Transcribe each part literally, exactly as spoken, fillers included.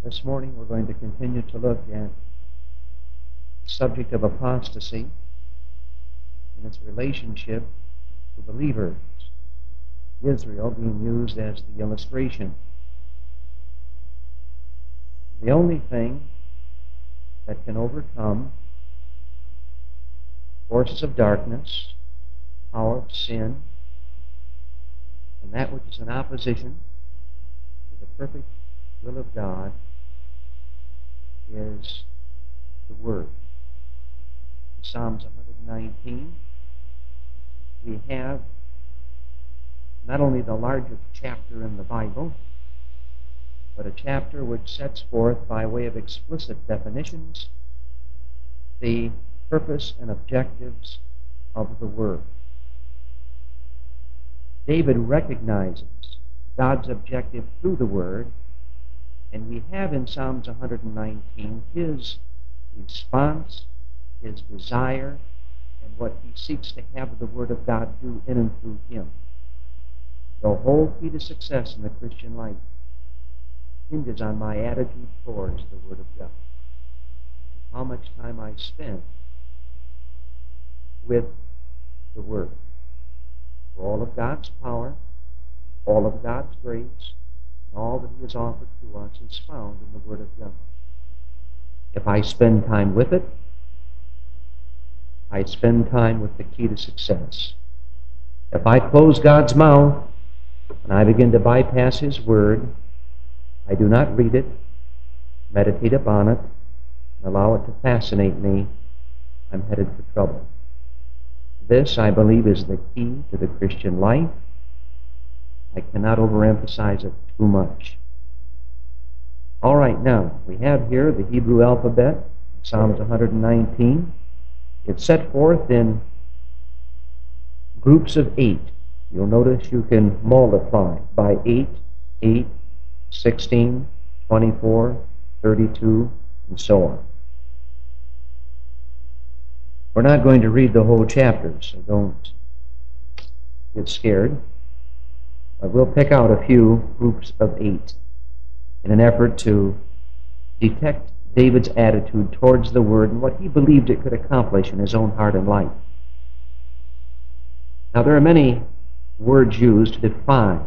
This morning we're going to continue to look at the subject of apostasy and its relationship to believers, Israel being used as the illustration. The only thing that can overcome forces of darkness, power of sin, and that which is in opposition to the perfect will of God is the Word. In Psalms one nineteen, we have not only the largest chapter in the Bible, but a chapter which sets forth, by way of explicit definitions, the purpose and objectives of the Word. David recognizes God's objective through the Word, and we have in Psalms one nineteen his response, his desire, and what he seeks to have the Word of God do in and through him. The whole key to success in the Christian life hinges on my attitude towards the Word of God, and how much time I spend with the Word. For all of God's power, all of God's grace, and all that He has offered to us is found in the Word of God. If I spend time with it, I spend time with the key to success. If I close God's mouth and I begin to bypass His Word, I do not read it, meditate upon it, and allow it to fascinate me, I'm headed for trouble. This, I believe, is the key to the Christian life. I cannot overemphasize it too much. All right, now, we have here the Hebrew alphabet, Psalms one nineteen. It's set forth in groups of eight. You'll notice you can multiply by eight, eight, sixteen, twenty-four, thirty-two, and so on. We're not going to read the whole chapter, so don't get scared. But we'll pick out a few groups of eight in an effort to detect David's attitude towards the Word and what he believed it could accomplish in his own heart and life. Now, there are many words used to define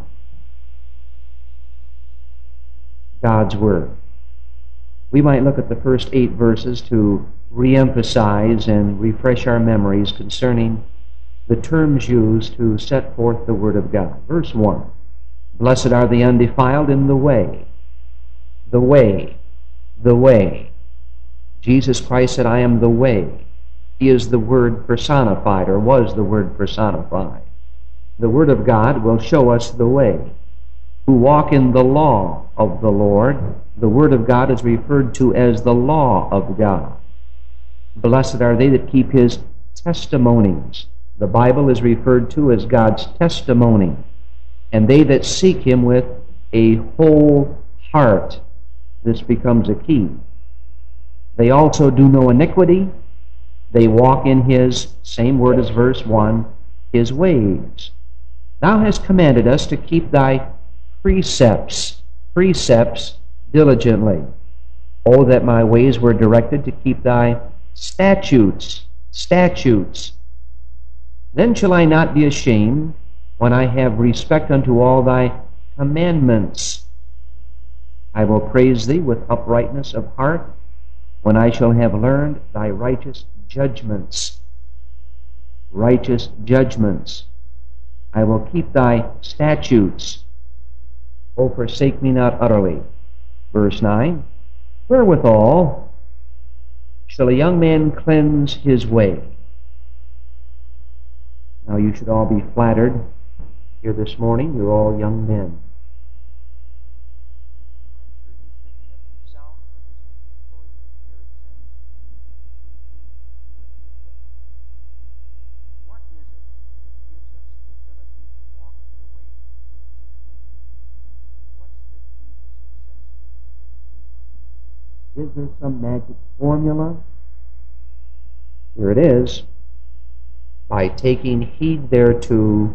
God's Word. We might look at the first eight verses to re-emphasize and refresh our memories concerning the terms used to set forth the Word of God. Verse one, blessed are the undefiled in the way, the way, the way. Jesus Christ said, I am the way. He is the Word personified, or was the Word personified. The Word of God will show us the way. Who walk in the law of the Lord. The Word of God is referred to as the law of God. Blessed are they that keep His testimonies. The Bible is referred to as God's testimony. And they that seek Him with a whole heart. This becomes a key. They also do no iniquity. They walk in His, same word as verse one, His ways. Thou hast commanded us to keep Thy precepts, precepts diligently. Oh, that my ways were directed to keep Thy statutes, statutes. Then shall I not be ashamed when I have respect unto all Thy commandments. I will praise Thee with uprightness of heart when I shall have learned Thy righteous judgments. Righteous judgments. I will keep Thy statutes. O forsake me not utterly. Verse nine, wherewithal shall a young man cleanse his way? Now you should all be flattered here this morning. You're all young men. Is there some magic formula? Here it is. By taking heed thereto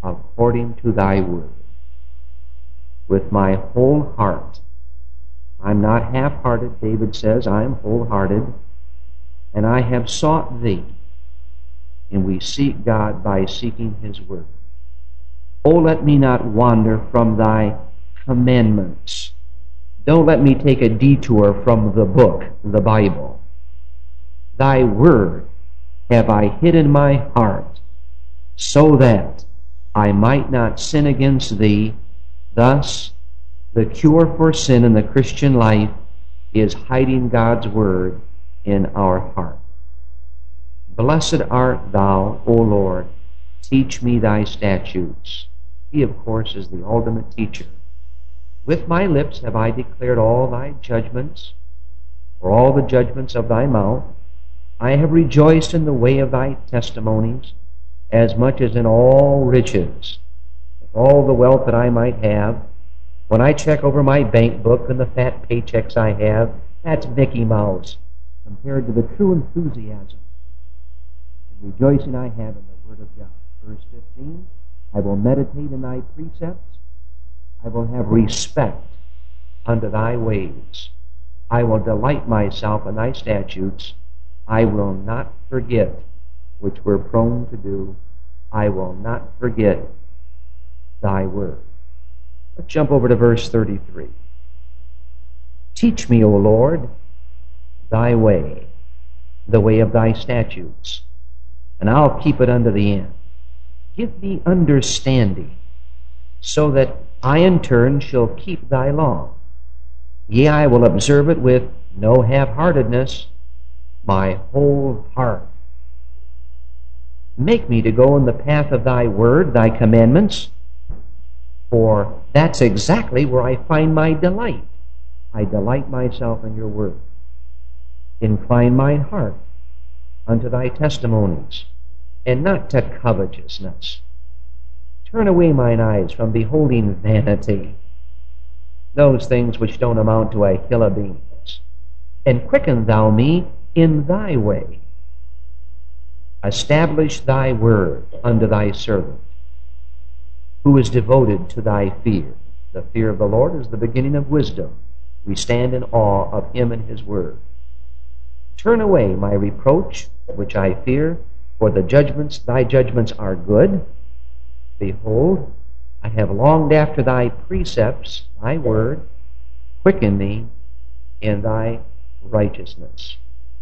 according to Thy word. With my whole heart, I'm I'm not half-hearted. David says, I am wholehearted, and I have sought thee. And we seek God by seeking his word. Oh, let me not wander from thy commandments. Don't let me take a detour from the book, the Bible. Thy word have I hid in my heart, so that I might not sin against thee. Thus, the cure for sin in the Christian life is hiding God's word in our heart. Blessed art thou, O Lord, teach me thy statutes. He, of course, is the ultimate teacher. With my lips have I declared all thy judgments, or all the judgments of thy mouth. I have rejoiced in the way of thy testimonies, as much as in all riches, with all the wealth that I might have. When I check over my bank book and the fat paychecks I have, that's Mickey Mouse compared to the true enthusiasm and rejoicing I have in the Word of God. Verse fifteen, I will meditate in thy precepts. I will have respect unto thy ways. I will delight myself in thy statutes. I will not forget, which we're prone to do. I will not forget thy word. Let's jump over to verse thirty-three. Teach me, O Lord, thy way, the way of thy statutes, and I'll keep it unto the end. Give me understanding, so that I in turn shall keep thy law. Yea, I will observe it with no half-heartedness, my whole heart. Make me to go in the path of thy word, thy commandments, for that's exactly where I find my delight. I delight myself in your word. Incline my heart unto thy testimonies, and not to covetousness. Turn away mine eyes from beholding vanity, those things which don't amount to a hill of beans. And quicken thou me in thy way. Establish thy word unto thy servant, who is devoted to thy fear. The fear of the Lord is the beginning of wisdom. We stand in awe of him and his word. Turn away my reproach, which I fear, for the judgments, thy judgments are good. Behold, I have longed after thy precepts, thy word. Quicken me in thy righteousness.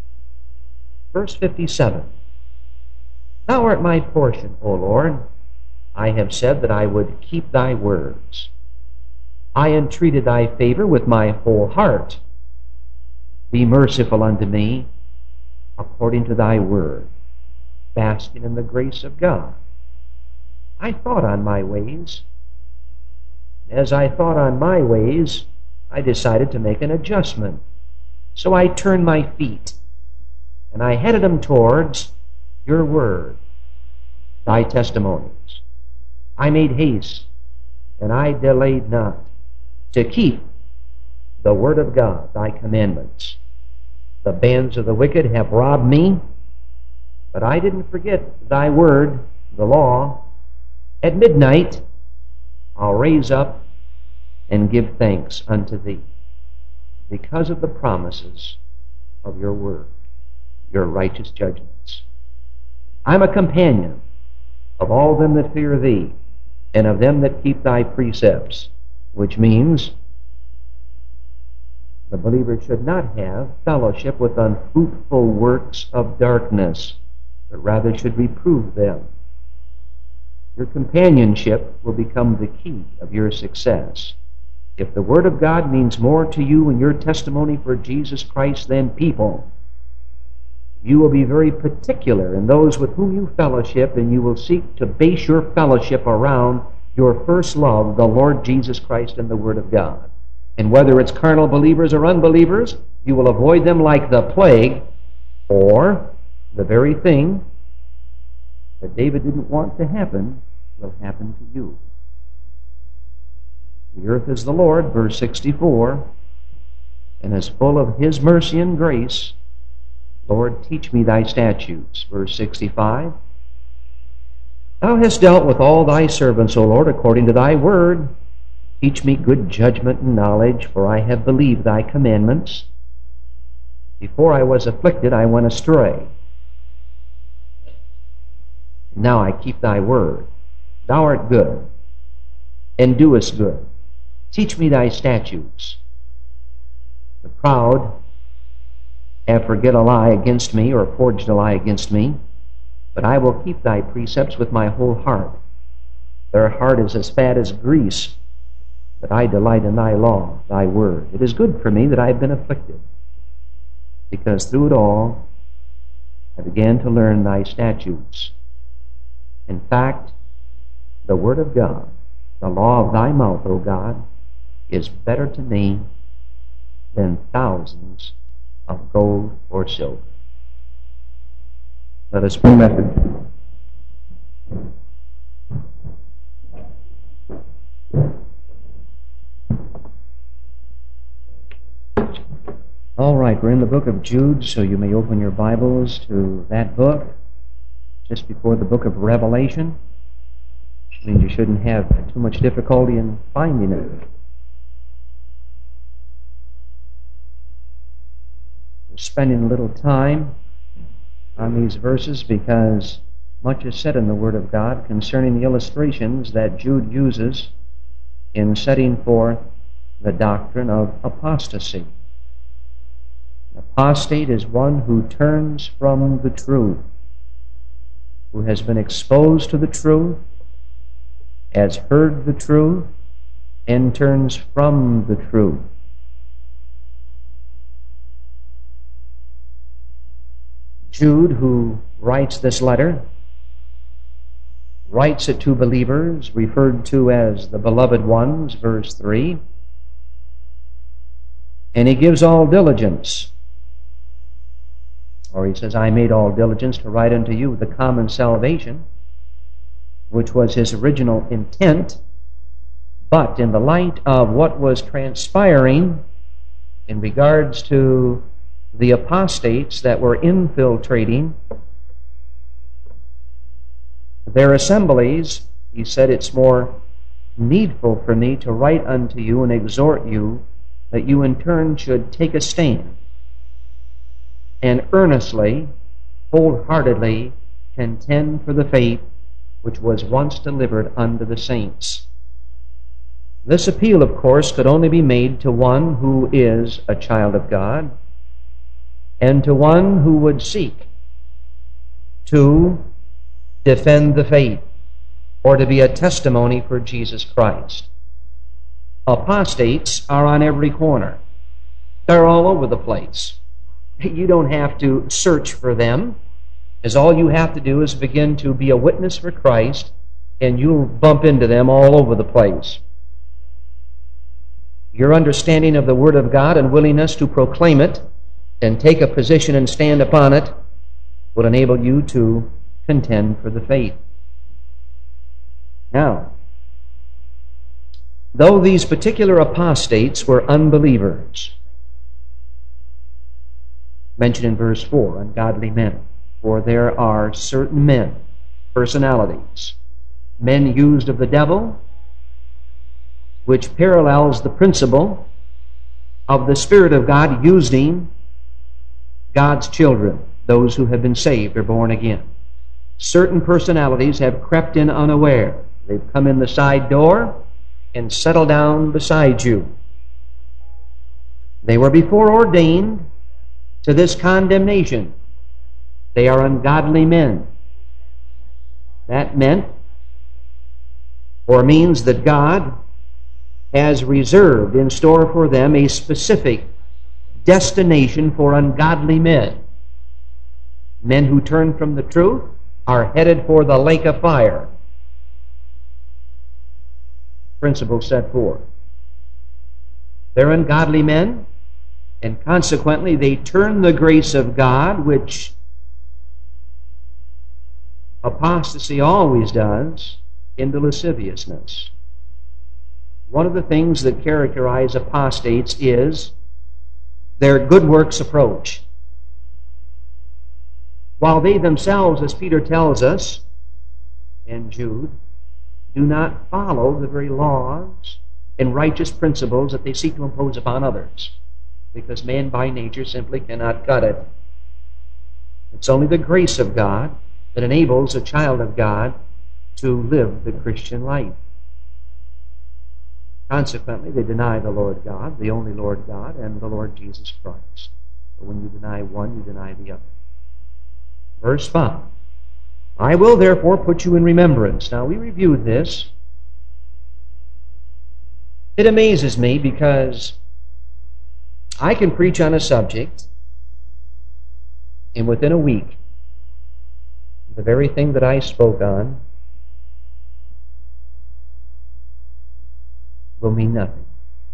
Verse fifty-seven. Thou art my portion, O Lord. I have said that I would keep thy words. I entreated thy favor with my whole heart. Be merciful unto me according to thy word, basking in the grace of God. I thought on my ways. As I thought on my ways, I decided to make an adjustment. So I turned my feet, and I headed them towards your word, thy testimonies. I made haste, and I delayed not, to keep the word of God, thy commandments. The bands of the wicked have robbed me, but I didn't forget thy word, the law. At midnight I'll raise up and give thanks unto thee, because of the promises of your word, your righteous judgments. I'm a companion of all them that fear thee, and of them that keep thy precepts, which means the believer should not have fellowship with unfruitful works of darkness, but rather should reprove them. Your companionship will become the key of your success. If the Word of God means more to you and your testimony for Jesus Christ than people, you will be very particular in those with whom you fellowship, and you will seek to base your fellowship around your first love, the Lord Jesus Christ and the Word of God. And whether it's carnal believers or unbelievers, you will avoid them like the plague, or the very thing that David didn't want to happen will happen to you. The earth is the Lord, verse sixty-four, and is full of his mercy and grace. Lord, teach me thy statutes. Verse sixty-five. Thou hast dealt with all thy servants, O Lord, according to thy word. Teach me good judgment and knowledge, for I have believed thy commandments. Before I was afflicted, I went astray. Now I keep thy word. Thou art good, and doest good. Teach me thy statutes. The proud have forget a lie against me, or forged a lie against me, but I will keep thy precepts with my whole heart. Their heart is as fat as grease, but I delight in thy law, thy word. It is good for me that I have been afflicted, because through it all I began to learn thy statutes. In fact, the word of God, the law of thy mouth, O God, is better to me than thousands of gold or silver. Let us pray. Message. All right, we're in the book of Jude, so you may open your Bibles to that book just before the book of Revelation. Which means you shouldn't have too much difficulty in finding it. We're spending a little time on these verses because much is said in the Word of God concerning the illustrations that Jude uses in setting forth the doctrine of apostasy. An apostate is one who turns from the truth, who has been exposed to the truth, has heard the truth, and turns from the truth. Jude, who writes this letter, writes it to believers, referred to as the beloved ones, verse three, and he gives all diligence. Or he says, I made all diligence to write unto you the common salvation, which was his original intent, but in the light of what was transpiring in regards to the apostates that were infiltrating their assemblies, he said, it's more needful for me to write unto you and exhort you that you in turn should take a stand and earnestly, wholeheartedly contend for the faith which was once delivered unto the saints. This appeal, of course, could only be made to one who is a child of God and to one who would seek to defend the faith or to be a testimony for Jesus Christ. Apostates are on every corner. They're all over the place. You don't have to search for them, as all you have to do is begin to be a witness for Christ, and you'll bump into them all over the place. Your understanding of the Word of God and willingness to proclaim it and take a position and stand upon it will enable you to contend for the faith. Now, though these particular apostates were unbelievers, mentioned in verse four, ungodly men, for there are certain men, personalities, men used of the devil, which parallels the principle of the Spirit of God using God's children, those who have been saved or born again. Certain personalities have crept in unaware. They've come in the side door and settled down beside you. They were before ordained to this condemnation. They are ungodly men. That meant or means that God has reserved in store for them a specific destination for ungodly men. Men who turn from the truth are headed for the lake of fire. Principle set forth. They're ungodly men, and consequently they turn the grace of God, which apostasy always does, into lasciviousness. One of the things that characterize apostates is their good works approach. While they themselves, as Peter tells us, and Jude, do not follow the very laws and righteous principles that they seek to impose upon others, because man by nature simply cannot cut it. It's only the grace of God that enables a child of God to live the Christian life. Consequently, they deny the Lord God, the only Lord God, and the Lord Jesus Christ. But when you deny one, you deny the other. Verse five, I will therefore put you in remembrance. Now, we reviewed this. It amazes me because I can preach on a subject, and within a week, the very thing that I spoke on will mean nothing.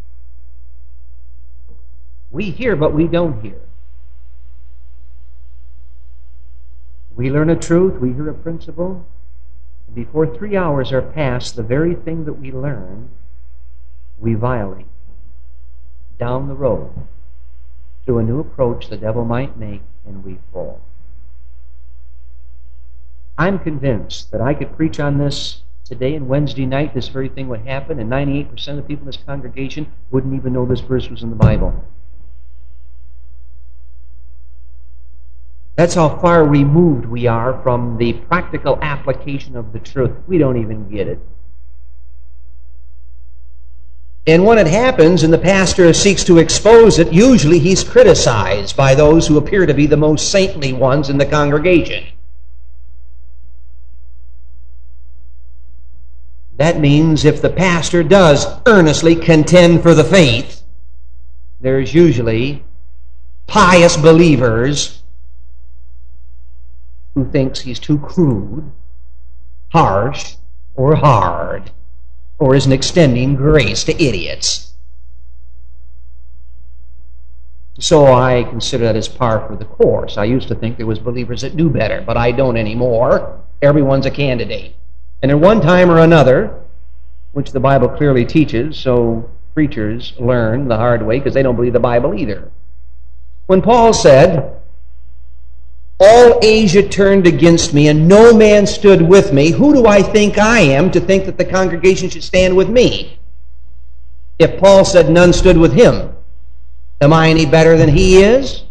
We hear, but we don't hear. We learn a truth, we hear a principle, and before three hours are past, the very thing that we learn, we violate down the road through a new approach the devil might make, and we fall. I'm convinced that I could preach on this today and Wednesday night, this very thing would happen, and ninety-eight percent of the people in this congregation wouldn't even know this verse was in the Bible. That's how far removed we are from the practical application of the truth. We don't even get it. And when it happens and the pastor seeks to expose it, usually he's criticized by those who appear to be the most saintly ones in the congregation. That means if the pastor does earnestly contend for the faith, there's usually pious believers who thinks he's too crude, harsh, or hard, or isn't extending grace to idiots. So I consider that as par for the course. I used to think there was believers that knew better, but I don't anymore. Everyone's a candidate. And at one time or another, which the Bible clearly teaches, so preachers learn the hard way because they don't believe the Bible either. When Paul said, all Asia turned against me and no man stood with me, who do I think I am to think that the congregation should stand with me? If Paul said none stood with him, am I any better than he is?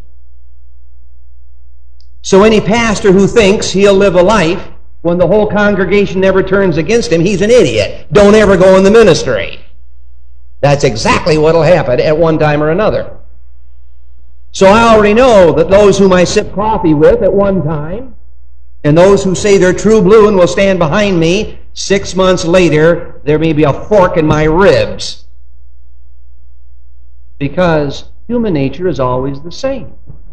So any pastor who thinks he'll live a life when the whole congregation never turns against him, he's an idiot. Don't ever go in the ministry. That's exactly what will happen at one time or another. So I already know that those whom I sip coffee with at one time, and those who say they're true blue and will stand behind me, six months later, there may be a fork in my ribs. Because human nature is always the same.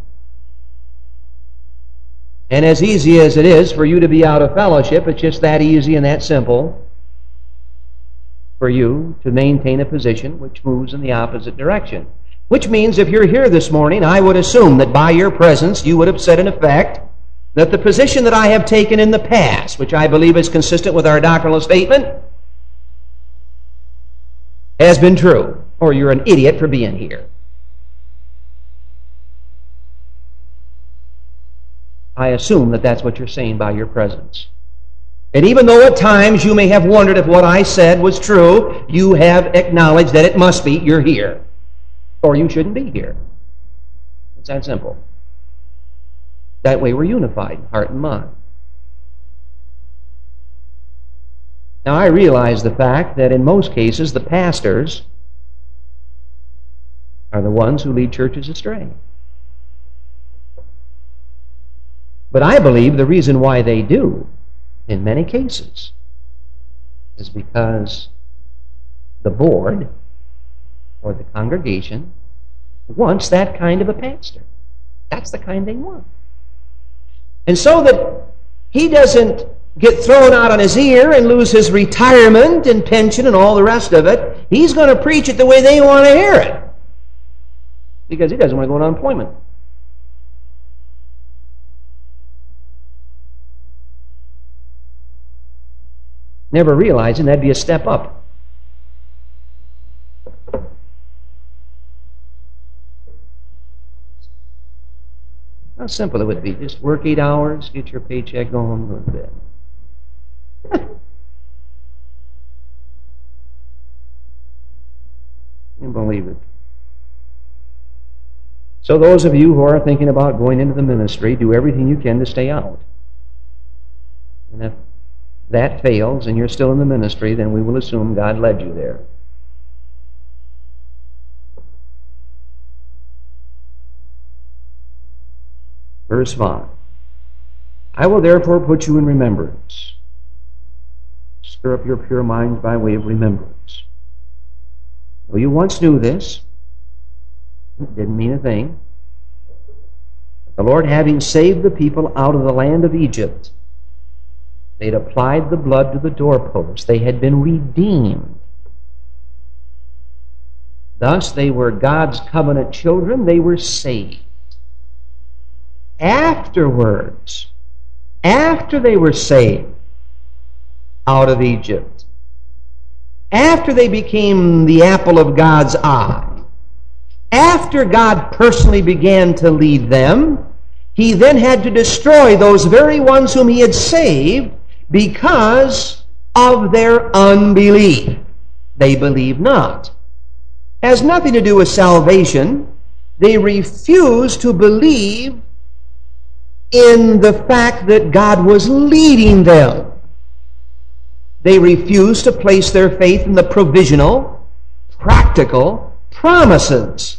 And as easy as it is for you to be out of fellowship, it's just that easy and that simple for you to maintain a position which moves in the opposite direction. Which means if you're here this morning, I would assume that by your presence you would have said in effect that the position that I have taken in the past, which I believe is consistent with our doctrinal statement, has been true, or you're an idiot for being here. I assume that that's what you're saying by your presence. And even though at times you may have wondered if what I said was true, you have acknowledged that it must be, you're here. Or you shouldn't be here. It's that simple. That way we're unified, heart and mind. Now I realize the fact that in most cases the pastors are the ones who lead churches astray. But I believe the reason why they do, in many cases, is because the board or the congregation wants that kind of a pastor. That's the kind they want. And so that he doesn't get thrown out on his ear and lose his retirement and pension and all the rest of it, he's going to preach it the way they want to hear it. Because he doesn't want to go on unemployment. Never realizing that'd be a step up. How simple it would be. Just work eight hours, get your paycheck, go home, go to bed. So those of you who are thinking about going into the ministry, do everything you can to stay out. And if that fails and you're still in the ministry, then we will assume God led you there. Verse five. I will therefore put you in remembrance. Stir up your pure minds by way of remembrance. Though you once knew this, it didn't mean a thing. The Lord, having saved the people out of the land of Egypt, they'd applied the blood to the doorpost. They had been redeemed. Thus, they were God's covenant children. They were saved. Afterwards, after they were saved out of Egypt, after they became the apple of God's eye, after God personally began to lead them, He then had to destroy those very ones whom He had saved because of their unbelief. They believed not. It has nothing to do with salvation. They refused to believe in the fact that God was leading them. They refused to place their faith in the provisional, practical promises.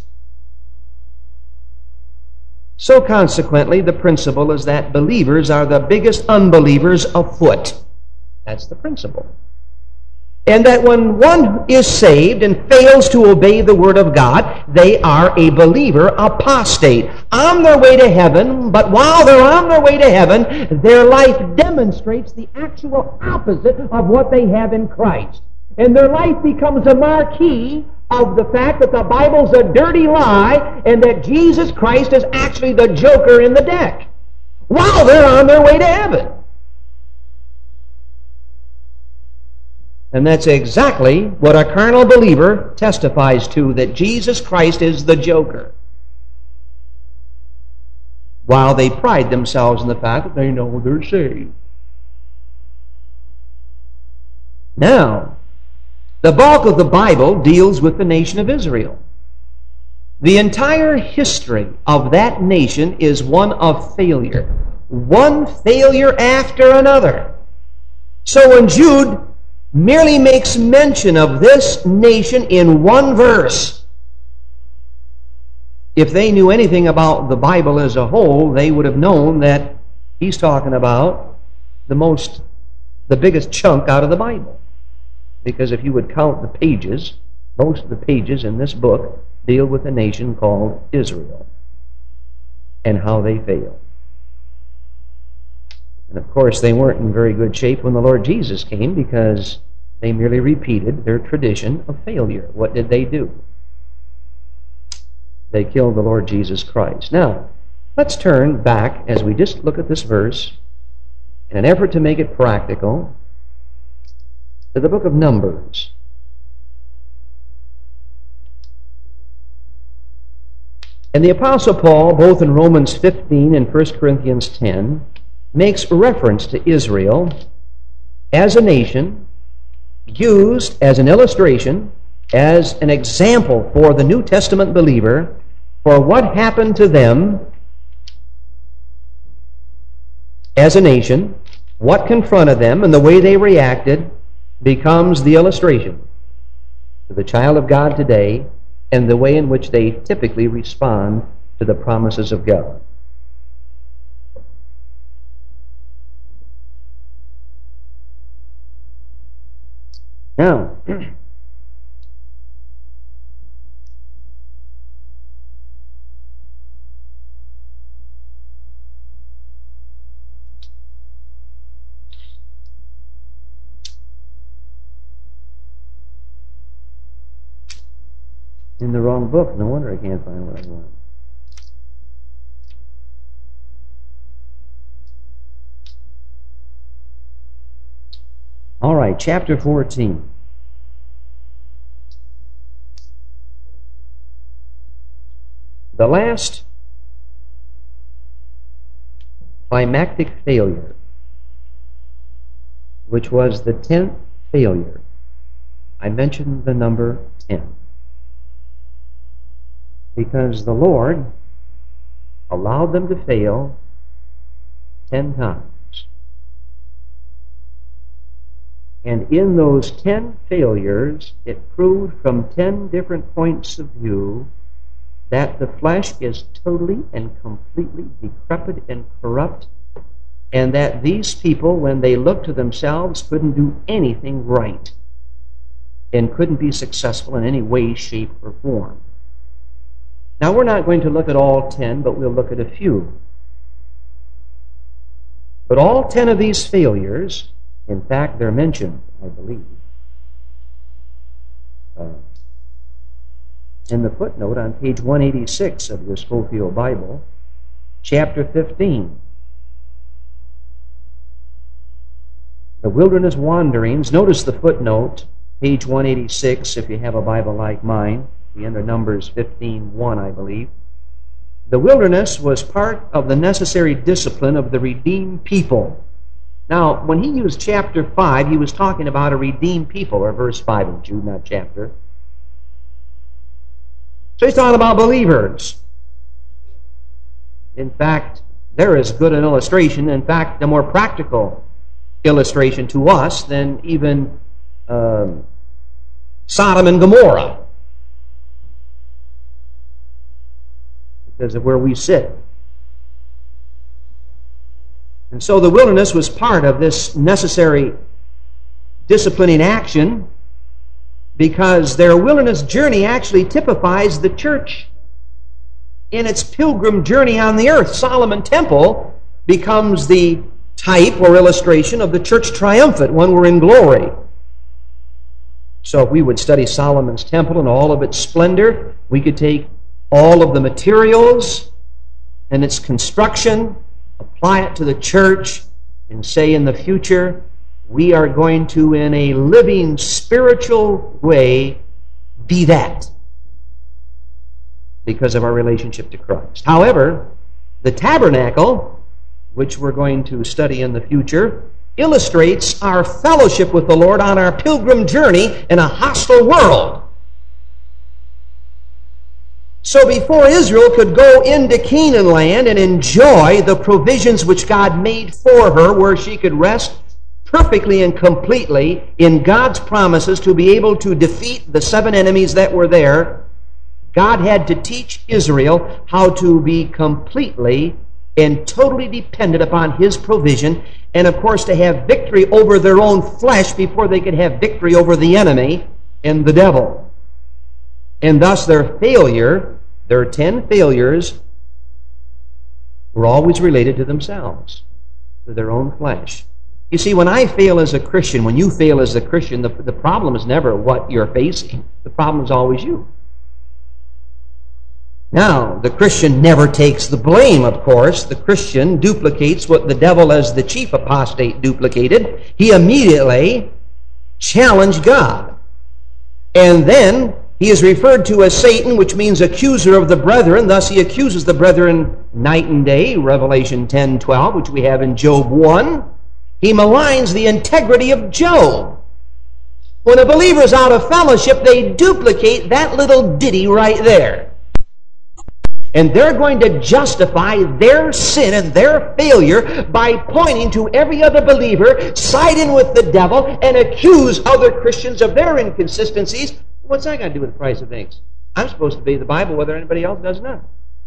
So consequently, the principle is that believers are the biggest unbelievers afoot. That's the principle. And that when one is saved and fails to obey the Word of God, they are a believer apostate, on their way to heaven, but while they're on their way to heaven, their life demonstrates the actual opposite of what they have in Christ. And their life becomes a marquee of the fact that the Bible's a dirty lie and that Jesus Christ is actually the joker in the deck, while they're on their way to heaven. And that's exactly what a carnal believer testifies to, that Jesus Christ is the joker, while they pride themselves in the fact that they know they're saved. Now, the bulk of the Bible deals with the nation of Israel. The entire history of that nation is one of failure. One failure after another. So when Jude merely makes mention of this nation in one verse, if they knew anything about the Bible as a whole, they would have known that he's talking about the most, the biggest chunk out of the Bible. Because if you would count the pages, most of the pages in this book deal with a nation called Israel and how they failed. And of course, they weren't in very good shape when the Lord Jesus came, because they merely repeated their tradition of failure. What did they do? They killed the Lord Jesus Christ. Now, let's turn back as we just look at this verse in an effort to make it practical to the book of Numbers. And the Apostle Paul, both in Romans fifteen and First Corinthians ten, makes reference to Israel as a nation, used as an illustration, as an example for the New Testament believer, for what happened to them as a nation, what confronted them, and the way they reacted becomes the illustration to the child of God today and the way in which they typically respond to the promises of God. Now, in the wrong book. No wonder I can't find what I want. All right, chapter fourteen. The last climactic failure, which was the tenth failure. I mentioned the number ten, because the Lord allowed them to fail ten times. And in those ten failures, it proved from ten different points of view that the flesh is totally and completely decrepit and corrupt, and that these people, when they looked to themselves, couldn't do anything right and couldn't be successful in any way, shape, or form. Now, we're not going to look at all ten, but we'll look at a few. But all ten of these failures, in fact, they're mentioned, I believe, uh, in the footnote on page one eighty-six of your Scofield Bible, chapter fifteen. The wilderness wanderings. Notice the footnote, page one eighty-six, if you have a Bible like mine, the end of Numbers fifteen one, I believe. The wilderness was part of the necessary discipline of the redeemed people. Now, when he used chapter five, he was talking about a redeemed people, or verse five of Jude, not chapter. So he's talking about believers. In fact, there is good an illustration, in fact, a more practical illustration to us than even um, Sodom and Gomorrah, because of where we sit. And so the wilderness was part of this necessary disciplining action, because their wilderness journey actually typifies the church in its pilgrim journey on the earth. Solomon Temple becomes the type or illustration of the church triumphant when we're in glory. So if we would study Solomon's temple in all of its splendor, we could take all of the materials and its construction, apply it to the church, and say in the future, we are going to, in a living spiritual way, be that because of our relationship to Christ. However, the tabernacle, which we're going to study in the future, illustrates our fellowship with the Lord on our pilgrim journey in a hostile world. So before Israel could go into Canaan land and enjoy the provisions which God made for her, where she could rest perfectly and completely in God's promises to be able to defeat the seven enemies that were there, God had to teach Israel how to be completely and totally dependent upon His provision, and of course to have victory over their own flesh before they could have victory over the enemy and the devil. And thus their failure, their ten failures, were always related to themselves, to their own flesh. You see, when I fail as a Christian, when you fail as a Christian, the, the problem is never what you're facing. The problem is always you. Now, the Christian never takes the blame, of course. The Christian duplicates what the devil, as the chief apostate, duplicated. He immediately challenged God. And then he is referred to as Satan, which means accuser of the brethren. Thus he accuses the brethren night and day, Revelation ten twelve, which we have in Job one. He maligns the integrity of Job. When a believer is out of fellowship, they duplicate that little ditty right there. And they're going to justify their sin and their failure by pointing to every other believer, side in with the devil, and accuse other Christians of their inconsistencies. What's that got to do with the price of things? I'm supposed to obey the Bible whether anybody else does not.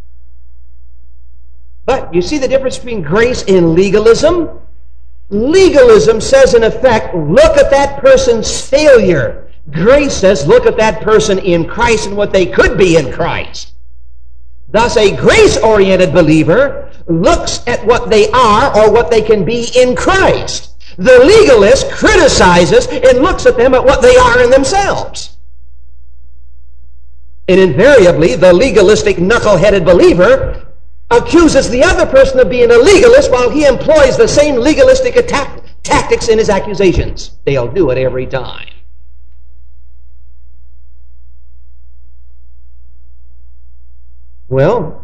But you see the difference between grace and legalism? Legalism says, in effect, look at that person's failure. Grace says, look at that person in Christ and what they could be in Christ. Thus, a grace-oriented believer looks at what they are or what they can be in Christ. The legalist criticizes and looks at them at what they are in themselves. And invariably, the legalistic, knuckle-headed believer accuses the other person of being a legalist while he employs the same legalistic attack, tactics in his accusations. They'll do it every time. Well,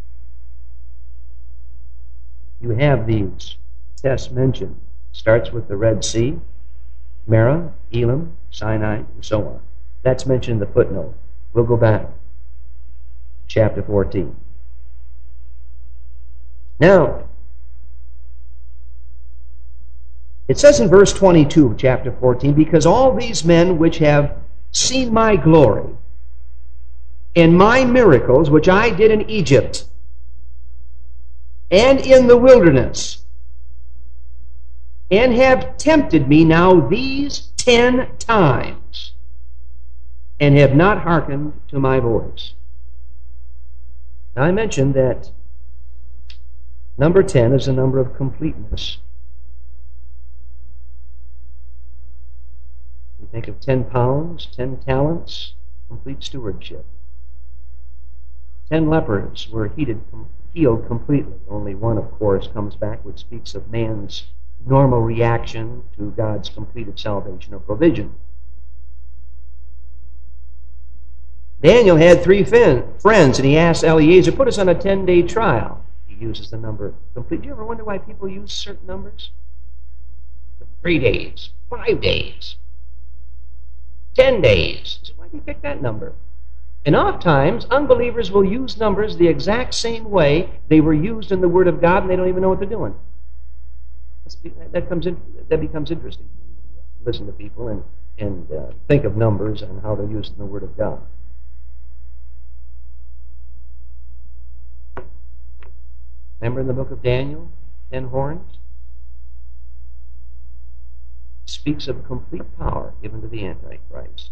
you have these tests mentioned. Starts with the Red Sea, Marah, Elam, Sinai, and so on. That's mentioned in the footnote. We'll go back. Chapter fourteen. Now, it says in verse twenty-two of chapter fourteen, because all these men which have seen my glory and my miracles which I did in Egypt and in the wilderness, and have tempted me now these ten times, and have not hearkened to my voice. Now I mentioned that number ten is a number of completeness. You think of ten pounds, ten talents, complete stewardship. Ten lepers were heated, healed completely. Only one, of course, comes back, which speaks of man's normal reaction to God's completed salvation or provision. Daniel had three fin- friends, and he asked Eliezer, put us on a ten-day trial. He uses the number complete. Do you ever wonder why people use certain numbers? Three days, five days, ten days. So why do you pick that number? And oftentimes, unbelievers will use numbers the exact same way they were used in the Word of God, and they don't even know what they're doing. That comes in, that becomes interesting. Listen to people and, and uh, think of numbers and how they're used in the Word of God. Remember in the book of Daniel, ten horns? It speaks of complete power given to the Antichrist.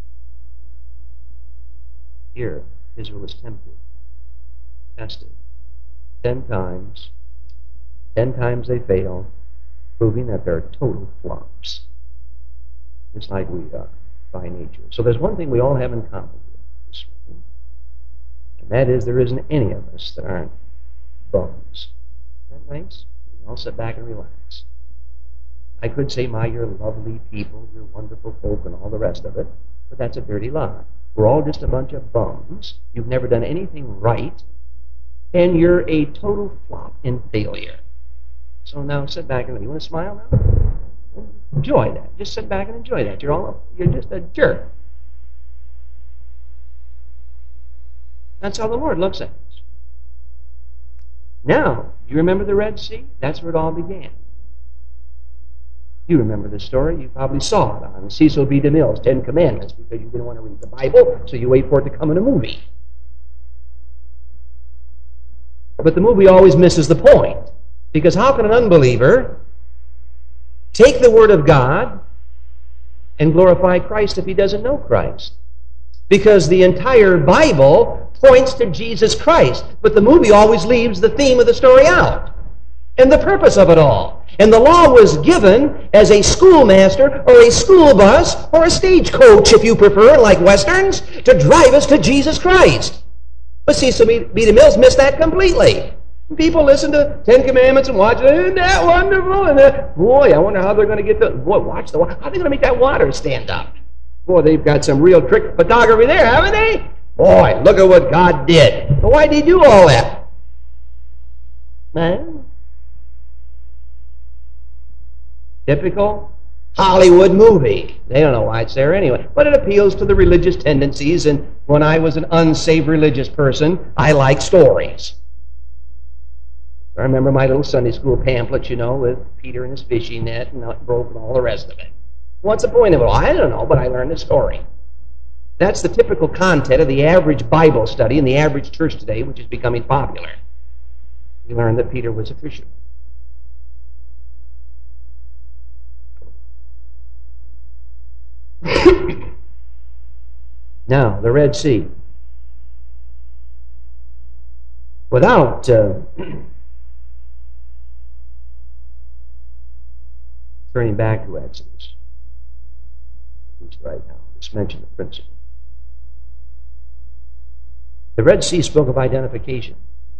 Here, Israel is tempted, tested. Ten times. Ten times they fail, proving that they're total flops, just like we are by nature. So there's one thing we all have in common here this morning, and that is there isn't any of us that aren't bums. Isn't that nice? We all sit back and relax. I could say, my, you're lovely people, you're wonderful folk, and all the rest of it, but that's a dirty lie. We're all just a bunch of bums. You've never done anything right, and you're a total flop and failure. So now sit back and you want to smile now? Enjoy that. Just sit back and enjoy that. You're all you're just a jerk. That's how the Lord looks at us. Now, you remember the Red Sea? That's where it all began. You remember the story. You probably saw it on Cecil B. DeMille's Ten Commandments because you didn't want to read the Bible, so you wait for it to come in a movie. But the movie always misses the point. Because how can an unbeliever take the Word of God and glorify Christ if he doesn't know Christ? Because the entire Bible points to Jesus Christ, but the movie always leaves the theme of the story out and the purpose of it all. And the law was given as a schoolmaster or a school bus or a stagecoach, if you prefer, like Westerns, to drive us to Jesus Christ. But Cecil B. DeMille's missed that completely. People listen to Ten Commandments and watch it. Isn't that wonderful? And uh, boy, I wonder how they're going to get the... Boy, watch the water. How are they going to make that water stand up? Boy, they've got some real trick photography there, haven't they? Boy, look at what God did. But why did he do all that? Man. Typical Hollywood movie. They don't know why it's there anyway. But it appeals to the religious tendencies, and when I was an unsaved religious person, I like stories. I remember my little Sunday school pamphlet, you know, with Peter and his fishing net and it broke and all the rest of it. What's the point of it? Well, I don't know, but I learned the story. That's the typical content of the average Bible study in the average church today, which is becoming popular. We learned that Peter was a fisherman. Now, the Red Sea. Without... Uh, Turning back to Exodus, at least right now, just mention the principle. The Red Sea spoke of identification.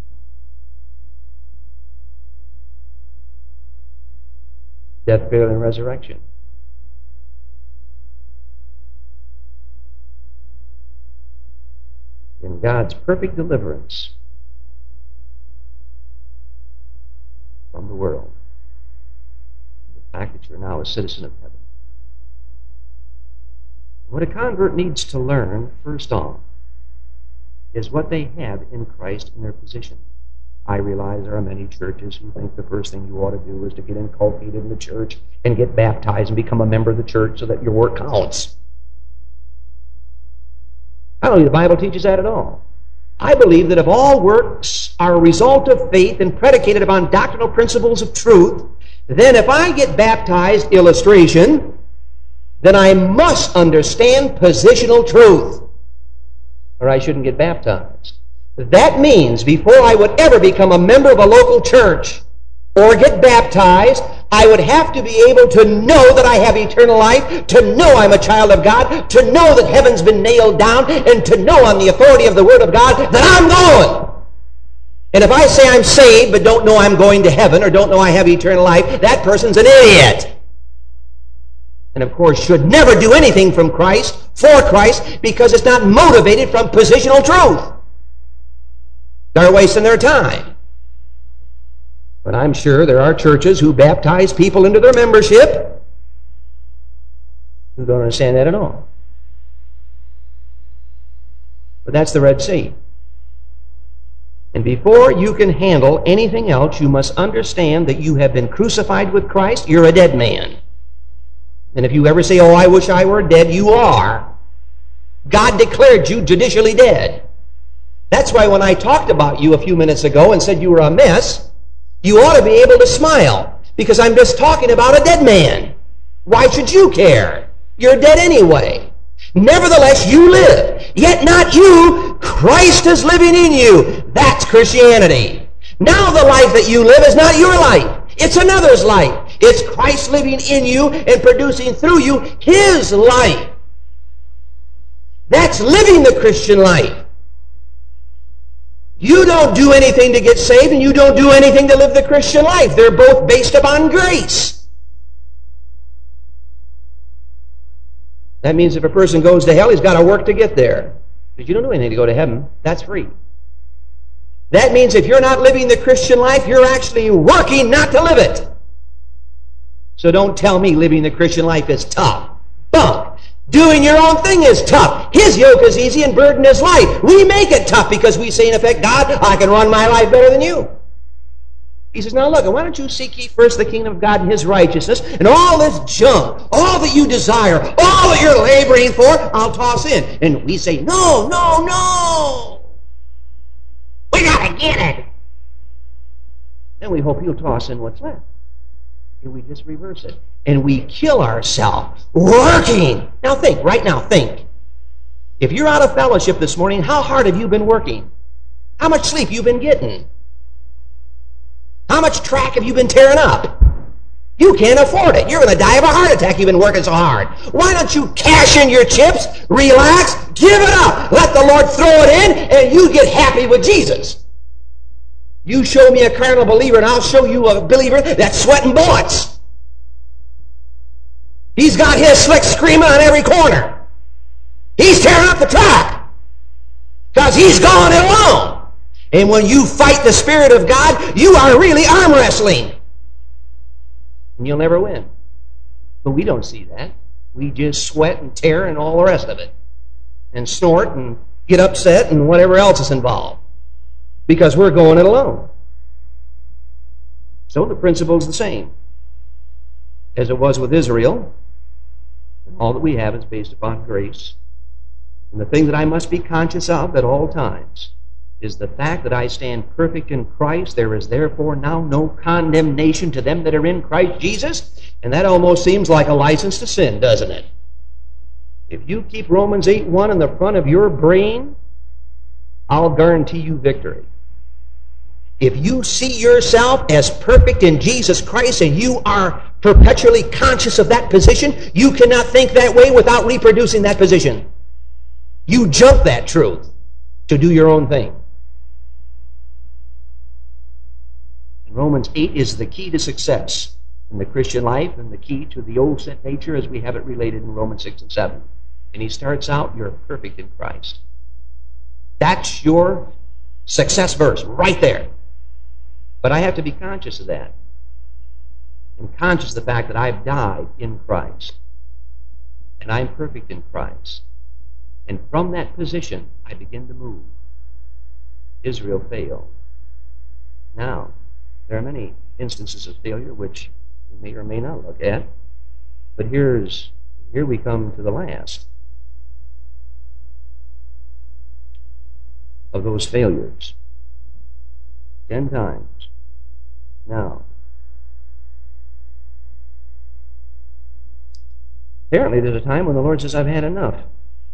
Death, burial, and resurrection. In God's perfect deliverance from the world. The fact that you're now a citizen of heaven. What a convert needs to learn, first off, is what they have in Christ in their position. I realize there are many churches who think the first thing you ought to do is to get inculcated in the church and get baptized and become a member of the church so that your work counts. I don't think the Bible teaches that at all. I believe that if all works are a result of faith and predicated upon doctrinal principles of truth, then if I get baptized, illustration, then I must understand positional truth, or I shouldn't get baptized. That means before I would ever become a member of a local church or get baptized, I would have to be able to know that I have eternal life, to know I'm a child of God, to know that heaven's been nailed down, and to know on the authority of the Word of God that I'm going. And if I say I'm saved but don't know I'm going to heaven or don't know I have eternal life, that person's an idiot. And of course should never do anything from Christ, for Christ, because it's not motivated from positional truth. They're wasting their time. But I'm sure there are churches who baptize people into their membership who don't understand that at all. But that's the Red Sea. And before you can handle anything else, you must understand that you have been crucified with Christ. You're a dead man. And if you ever say, oh, I wish I were dead, you are. God declared you judicially dead. That's why when I talked about you a few minutes ago and said you were a mess, you ought to be able to smile, because I'm just talking about a dead man. Why should you care? You're dead anyway. Nevertheless, you live. Yet not you. Christ is living in you. That's Christianity. Now the life that you live is not your life. It's another's life. It's Christ living in you and producing through you His life. That's living the Christian life. You don't do anything to get saved, and you don't do anything to live the Christian life. They're both based upon grace. That means if a person goes to hell, he's got to work to get there. Because you don't do anything to go to heaven. That's free. That means if you're not living the Christian life, you're actually working not to live it. So don't tell me living the Christian life is tough. Bunk. Doing your own thing is tough. His yoke is easy and burden is light. We make it tough because we say, in effect, God, I can run my life better than you. He says, now look, why don't you seek ye first the kingdom of God and His righteousness, and all this junk, all that you desire, all that you're laboring for, I'll toss in. And we say, no, no, no. We got to get it. Then we hope He'll toss in what's left. And we just reverse it. And we kill ourselves working. Now think, right now, think. If you're out of fellowship this morning, how hard have you been working? How much sleep you been getting? How much track have you been tearing up? You can't afford it. You're going to die of a heart attack. You've been working so hard. Why don't you cash in your chips, relax, give it up, let the Lord throw it in, and you get happy with Jesus. You show me a carnal believer, and I'll show you a believer that's sweating bullets. He's got his slick screaming on every corner. He's tearing up the track because he's going it alone. And when you fight the Spirit of God, you are really arm wrestling. And you'll never win. But we don't see that. We just sweat and tear and all the rest of it. And snort and get upset and whatever else is involved. Because we're going it alone. So the principle's the same as it was with Israel. And all that we have is based upon grace. And the thing that I must be conscious of at all times is the fact that I stand perfect in Christ. There is therefore now no condemnation to them that are in Christ Jesus. And that almost seems like a license to sin, doesn't it? If you keep Romans eight one in the front of your brain, I'll guarantee you victory. If you see yourself as perfect in Jesus Christ and you are perpetually conscious of that position, you cannot think that way without reproducing that position. You jump that truth to do your own thing. And Romans eight is the key to success in the Christian life and the key to the old sin nature as we have it related in Romans six and seven. And he starts out, you're perfect in Christ. That's your success verse right there. But I have to be conscious of that. And conscious of the fact that I've died in Christ. And I'm perfect in Christ. And from that position, I begin to move. Israel failed. Now, there are many instances of failure which we may or may not look at, but here's here we come to the last of those failures. Ten times. Now, apparently there's a time when the Lord says, I've had enough.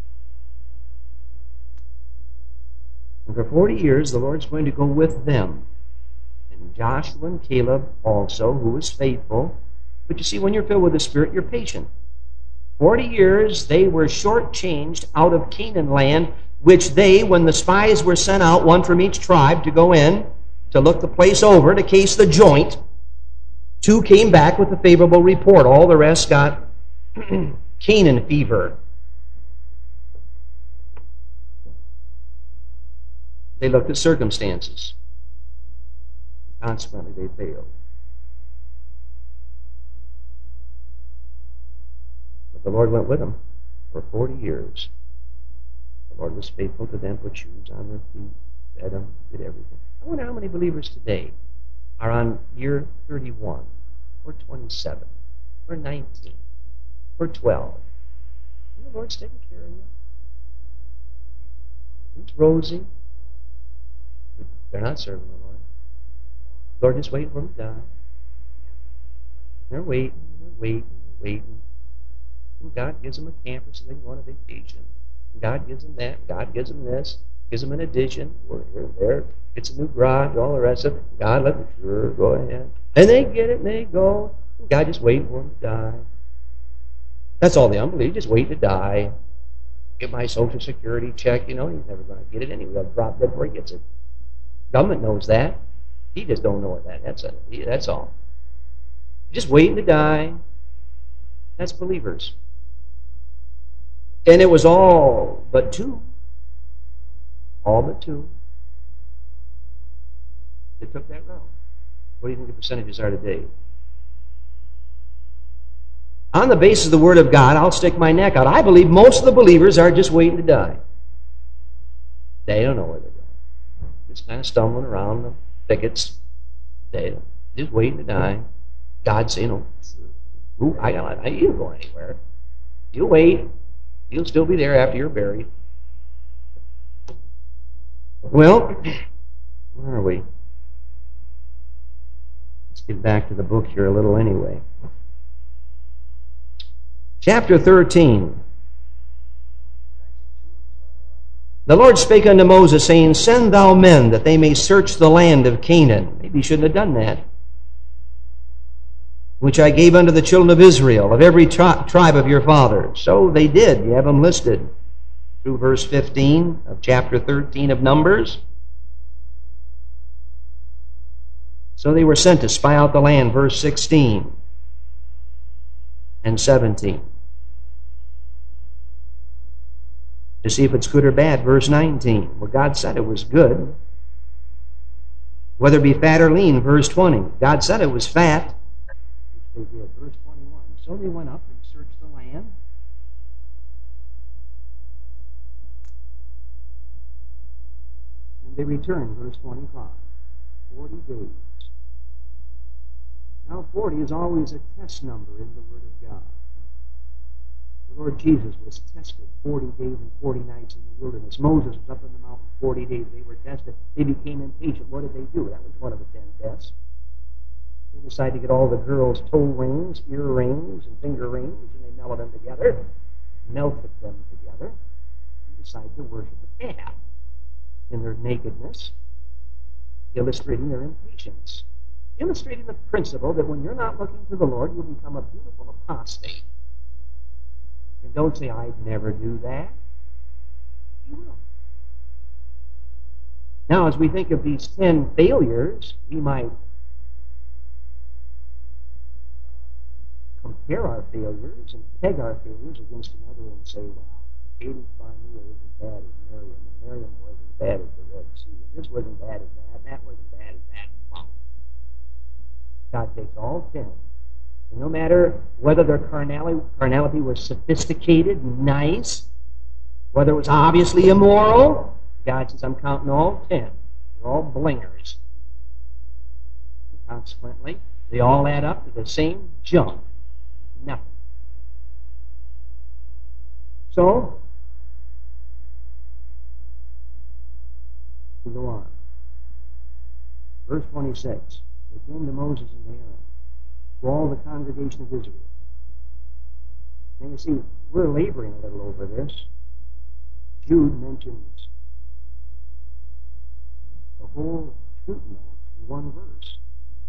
And for forty years, the Lord's going to go with them. And Joshua and Caleb also, who was faithful. But you see, when you're filled with the Spirit, you're patient. Forty years, they were shortchanged out of Canaan land, which they, when the spies were sent out, one from each tribe, to go in, to look the place over, to case the joint, two came back with a favorable report. All the rest got Canaan fever. They looked at circumstances. Consequently, they failed. But the Lord went with them for forty years. The Lord was faithful to them, put shoes on their feet, fed them, did everything. I wonder how many believers today are on year thirty-one, or twenty-seven, or nineteen, or twelve. And the Lord's taking care of you. It's Rosie. They're not serving the Lord. The Lord just waiting for them to die. They're waiting, they're waiting, they're waiting. And God gives them a camper so they can go on a vacation. And God gives them that. God gives them this. Gives them an addition. We're here, there. It's a new garage, all the rest of it. God let them, sure, go ahead. And they get it and they go. And God just waiting for them to die. That's all the unbelief. Just waiting to die. Get my Social Security check. You know, he's never going to get it anyway. He'll drop dead before he gets it. Government knows that. He just don't know that. That's a, that's all. Just waiting to die. That's believers. And it was all but two. All but two. They took that route. What do you think the percentages are today? On the basis of the Word of God, I'll stick my neck out. I believe most of the believers are just waiting to die. They don't know where they're going. Just kind of stumbling around the thickets. They just waiting to die. God saying, "Oh, I got, I you don't go anywhere. You wait. You'll still be there after you're buried." Well, where are we? Let's get back to the book here a little anyway. Chapter thirteen. The Lord spake unto Moses, saying, Send thou men, that they may search the land of Canaan. Maybe you shouldn't have done that. Which I gave unto the children of Israel, of every tri- tribe of your fathers. So they did. You have them listed through verse fifteen of chapter thirteen of Numbers. So they were sent to spy out the land, verse sixteen and seventeen. To see if it's good or bad, verse nineteen. Well, God said it was good. Whether it be fat or lean, verse twenty. God said it was fat. Which they did, verse twenty-one. So they went up and searched the land. And they returned, verse twenty-five. Forty days. Now forty is always a test number in the Word of God. The Lord Jesus was tested forty days and forty nights in the wilderness. Moses was up in the mountain forty days. They were tested. They became impatient. What did they do? That was one of the ten tests. They decided to get all the girls' toe rings, ear rings, and finger rings, and they melted them together, melted them together, and decided to worship a calf in their nakedness, illustrating their impatience, illustrating the principle that when you're not looking to the Lord, you'll become a beautiful apostate. And don't say, I'd never do that. You will. Now, as we think of these ten failures, we might compare our failures and peg our failures against another and say, wow, Katie's Barnea isn't as bad as Miriam, and Miriam wasn't as bad as the Red Sea, and this wasn't bad as that, and that wasn't bad as that. Wow. God takes all ten. And no matter whether their carnality, carnality was sophisticated, nice, whether it was obviously immoral, God says, I'm counting all ten. They're all blingers. consequently, they all add up to the same junk. Nothing. So, we go on. Verse twenty-six. They came to Moses and Aaron, to all the congregation of Israel. And you see, we're laboring a little over this. Jude mentions the whole shooting match in one verse.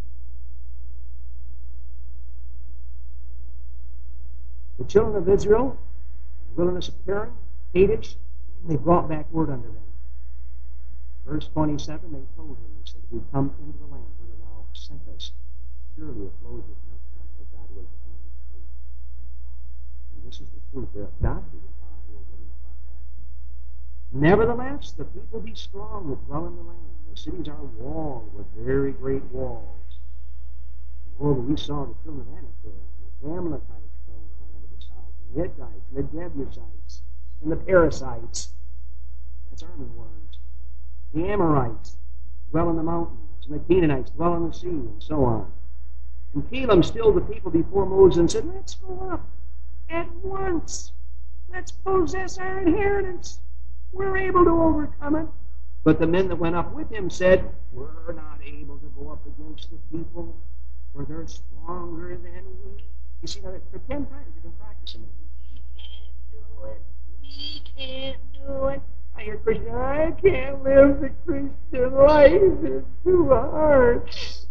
The children of Israel, in the wilderness of Paran, Kadesh, they brought back word unto them. Verse twenty-seven, they told him, they said, we come into the land whither thou sent us. Surely it flows with milk and honey, God was only the truth. And this is the truth that God didn't lie. We're worried about that. Nevertheless, the people be strong that dwell in the land. The cities are walled with very great walls. Moreover, we saw the children of Anak there, the Amalekites dwell in the land of the south, and the Hittites, and the Jebusites, and the Perizzites. That's army worms. The Amorites dwell in the mountains, and the Canaanites dwell on the sea, and so on. And Caleb stilled the people before Moses and said, let's go up at once. Let's possess our inheritance. We're able to overcome it. But the men that went up with him said, we're not able to go up against the people, for they're stronger than we. You see, now, for ten times you've been practicing it. We can't do it. We can't do it. I hear Christians, I can't live the Christian life. It's too hard.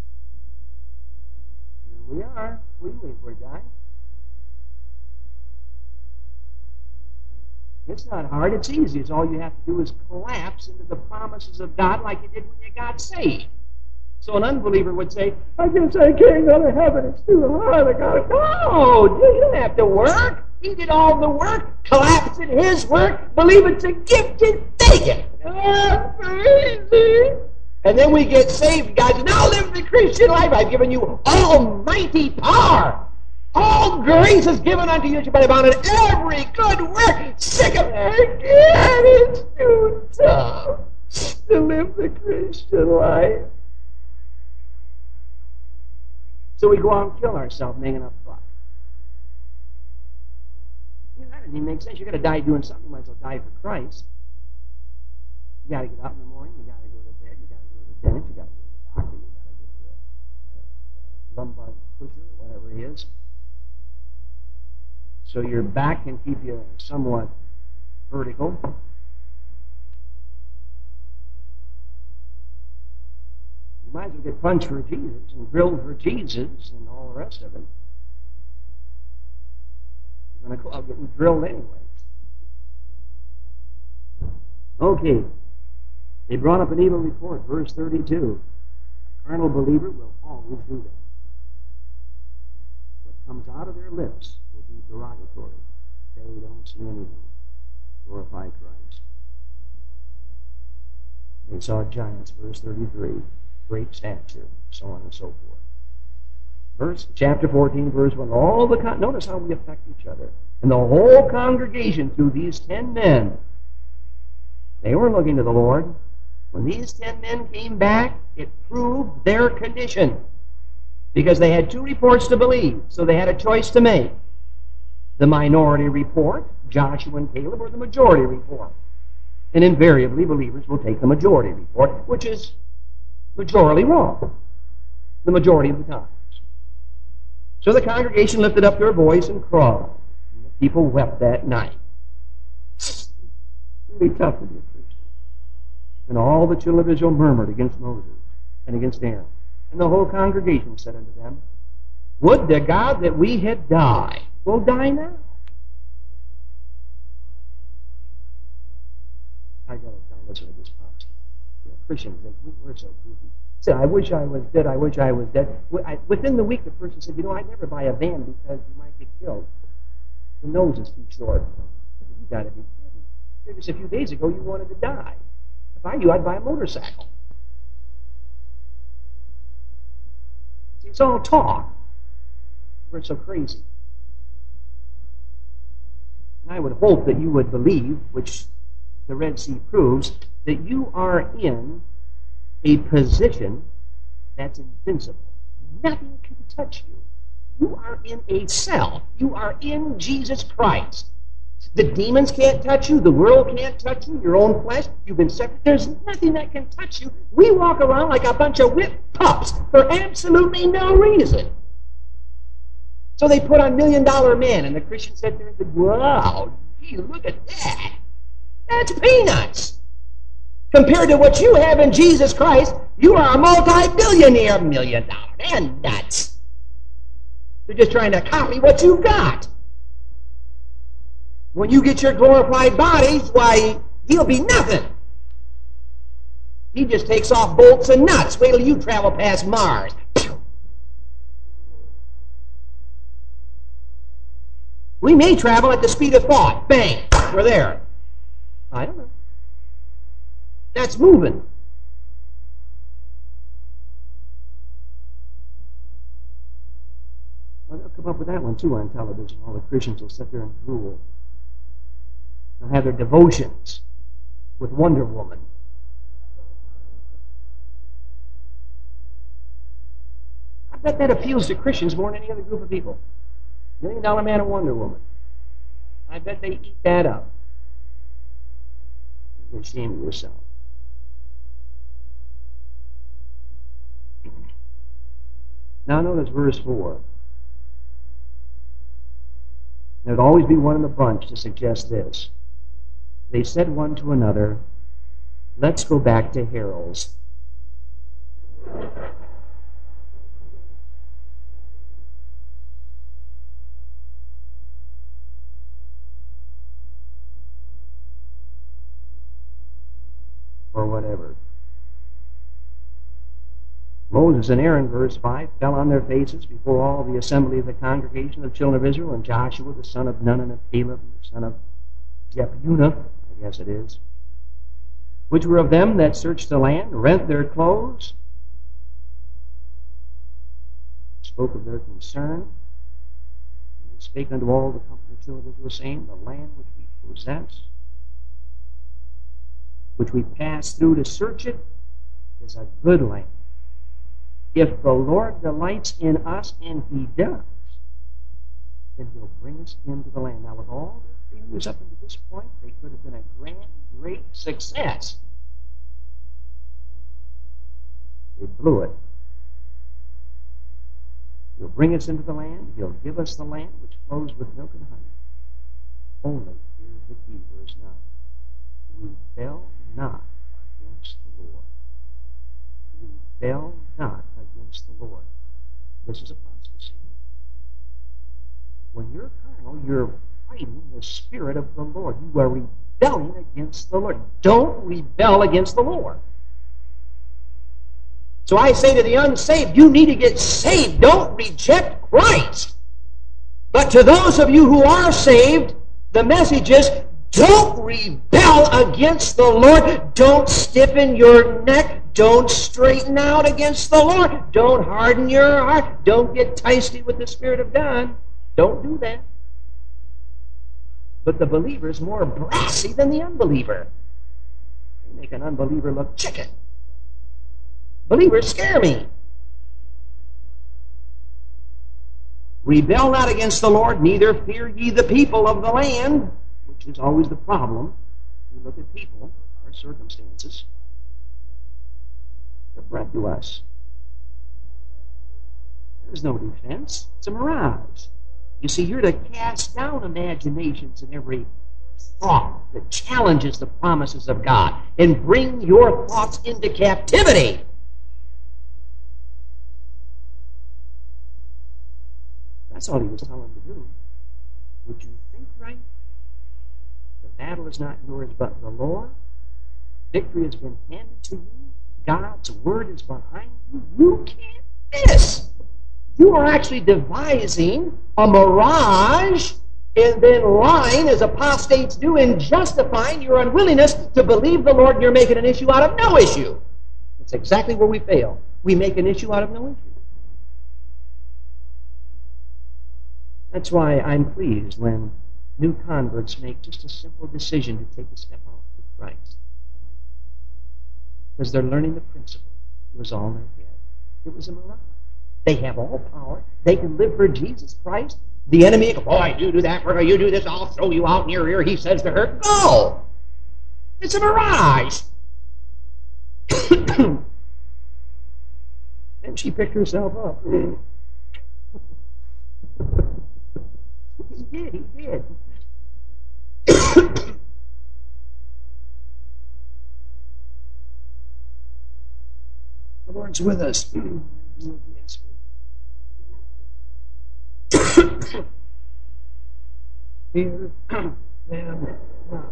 Here we are. What are you waiting for, John? It's not hard. It's easy. It's all you have to do is collapse into the promises of God like you did when you got saved. So an unbeliever would say, I guess I can't go to heaven. It's too hard. I got to go. You don't have to work. He did all the work, collapsed in his work, believe it's a gift and take it. Oh, crazy. And then we get saved. God says, now live the Christian life. I've given you almighty power. All grace is given unto you by abound in every good work. Sick of it again. It's too tough to live the Christian life. So we go out and kill ourselves making up fuck. You know, that doesn't even make sense. You've got to die doing something. You might as well die for Christ. You got to get up in the morning. You got to go to bed. You got to go to the dentist. You got to go to the doctor. You got to go to the uh, lumbar pusher or whatever he is. So your back can keep you somewhat vertical. You might as well get punched for Jesus and grilled for Jesus and all the rest of it. You're going to go out getting drilled anyway. Okay. They brought up an evil report, verse thirty-two. A carnal believer will always do that. What comes out of their lips will be derogatory. They don't see anything. Glorify Christ. They saw giants, verse thirty-three. Great stature, so on and so forth. Verse, chapter fourteen, verse one. All the con- notice how we affect each other. And the whole congregation, through these ten men, they were looking to the Lord. When these ten men came back, it proved their condition. Because they had two reports to believe, so they had a choice to make. The minority report, Joshua and Caleb, or the majority report. And invariably, believers will take the majority report, which is majorly wrong, the majority of the times. So the congregation lifted up their voice and cried. And the people wept that night. It's really tough to be a Christian. And all the children of Israel murmured against Moses and against Aaron. And the whole congregation said unto them, would to God that we had died. We'll die now. I got to tell listen to this pops. You know, Christians, they, we're so goofy. Said, I wish I was dead, I wish I was dead. Within the week, the person said, you know, I'd never buy a van because you might get killed. The nose is too short. I said, you got to be kidding. Just a few days ago, you wanted to die. If I knew, I'd buy a motorcycle. See, it's all talk. We're so crazy. And I would hope that you would believe, which the Red Sea proves, that you are in a position that's invincible. nothing can touch you. You are in a cell. You are in Jesus Christ. The demons can't touch you. The world can't touch you. Your own flesh. You've been separate. There's nothing that can touch you. We walk around like a bunch of whipped pups for absolutely no reason. So they put on Million Dollar Man, and the Christian sat there and said, wow, gee, look at that. That's peanuts. Compared to what you have in Jesus Christ, you are a multi-billionaire million dollar man. Nuts. They're just trying to copy what you've got. When you get your glorified bodies, why, he'll be nothing. He just takes off bolts and nuts. Wait till you travel past Mars. We may travel at the speed of thought. Bang, we're there. I don't know. That's moving. Well, they'll come up with that one too on television. All the Christians will sit there and drool. They'll have their devotions with Wonder Woman. I bet that appeals to Christians more than any other group of people. Million Dollar Man and Wonder Woman. I bet they eat that up. You're ashamed of yourself. Now notice verse four. There'd always be one in the bunch to suggest this. They said one to another, let's go back to Harold's. Or whatever. Moses and Aaron, verse five, fell on their faces before all the assembly of the congregation of the children of Israel, and Joshua, the son of Nun, and of Caleb, the son of Jephunneh, I guess it is, which were of them that searched the land, rent their clothes, spoke of their concern, and they spake unto all the company of the children of Israel, saying, the land which we possess, which we pass through to search it, is a good land. If the Lord delights in us, and he does, then he'll bring us into the land. Now, with all their failures up until this point, they could have been a grand, great success. They blew it. He'll bring us into the land. He'll give us the land which flows with milk and honey. Only, here's the key, verse nine. Rebel not against the Lord. Rebel not against the Lord. This is apostasy. When you're carnal, you're fighting the Spirit of the Lord. You are rebelling against the Lord. Don't rebel against the Lord. So I say to the unsaved, you need to get saved. Don't reject Christ. But to those of you who are saved, the message is, don't rebel against the Lord. Don't stiffen your neck. Don't straighten out against the Lord. Don't harden your heart. Don't get tasty with the Spirit of God. Don't do that. But the believer is more brassy than the unbeliever. They make an unbeliever look chicken. Believers scare me. Rebel not against the Lord, neither fear ye the people of the land, which is always the problem. We look at people, our circumstances. They're bred to us. There's no defense. It's a mirage. You see, you're to cast down imaginations and every thought that challenges the promises of God and bring your thoughts into captivity. That's all he was telling them to do. Would you think right? The battle is not yours but the Lord. Victory has been handed to you. God's word is behind you. You can't miss. You are actually devising a mirage and then lying, as apostates do, and justifying your unwillingness to believe the Lord, and you're making an issue out of no issue. That's exactly where we fail. We make an issue out of no issue. That's why I'm pleased when new converts make just a simple decision to take a step out with Christ. Because they're learning the principle. It was all in their head. It was a mirage. They have all power. They can live for Jesus Christ. The enemy, boy, you do that, or you do this, I'll throw you out in your ear, he says to her. No! It's a mirage! And she picked herself up. He did, he did. The Lord's with us. Here and now.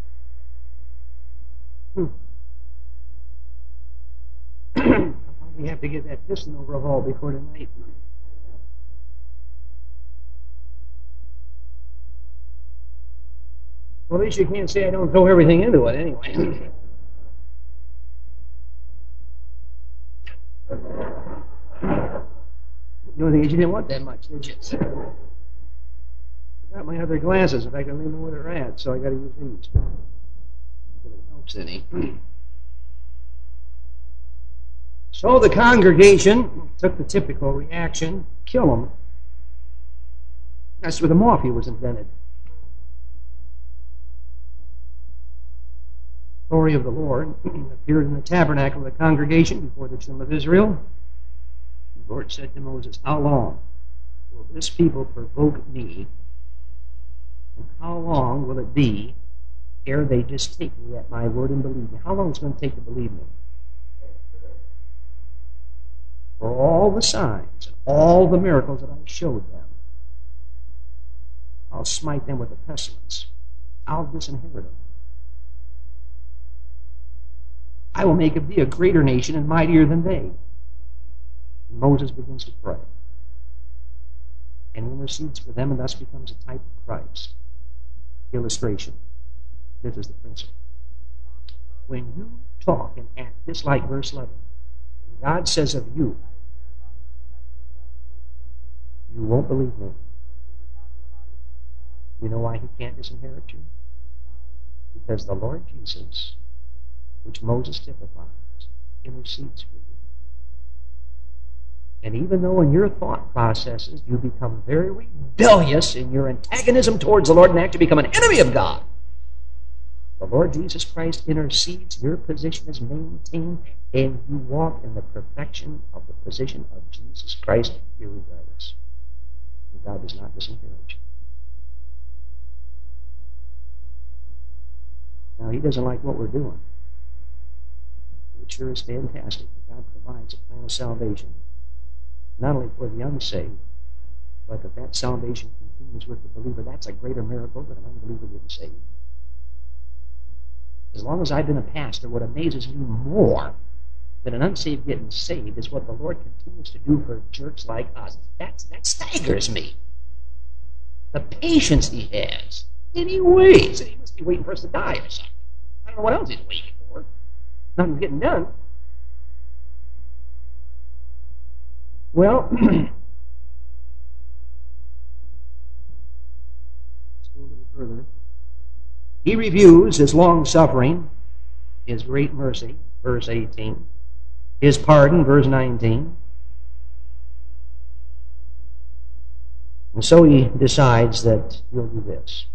I'll probably have to get that piston overhauled before tonight. Well, at least you can't say I don't throw everything into it anyway. The only thing is you didn't want that much, did you? I got my other glasses. If I can leave them where they're at, so I got to use these. Not that it helps any. So the congregation took the typical reaction: kill him. That's where the morphine was invented. The glory of the Lord appeared in the tabernacle of the congregation before the children of Israel. The Lord said to Moses, how long will this people provoke me? And how long will it be ere they just take me at my word and believe me? How long is it going to take to believe me? For all the signs and all the miracles that I showed them, I'll smite them with a pestilence. I'll disinherit them. I will make of thee a greater nation and mightier than they. And Moses begins to pray. And he intercedes for them and thus becomes a type of Christ. Illustration. This is the principle. When you talk and act just like verse eleven, God says of you, you won't believe me. You know why he can't disinherit you? Because the Lord Jesus, which Moses typifies, intercedes for you. And even though in your thought processes you become very rebellious in your antagonism towards the Lord and actually become an enemy of God, the Lord Jesus Christ intercedes, your position is maintained, and you walk in the perfection of the position of Jesus Christ, irregardless. And God does not disinherit you. Now, he doesn't like what we're doing. It sure is fantastic that God provides a plan of salvation, not only for the unsaved, but that that salvation continues with the believer. That's a greater miracle than an unbeliever getting saved. As long as I've been a pastor, what amazes me more than an unsaved getting saved is what the Lord continues to do for jerks like us. That's, that staggers me. The patience he has. And he waits. He must be waiting for us to die or something. I don't know what else he's waiting for. Nothing's getting done. Well, let's go a little further. He reviews his long-suffering, his great mercy, verse eighteen, his pardon, verse nineteen. And so he decides that he'll do this.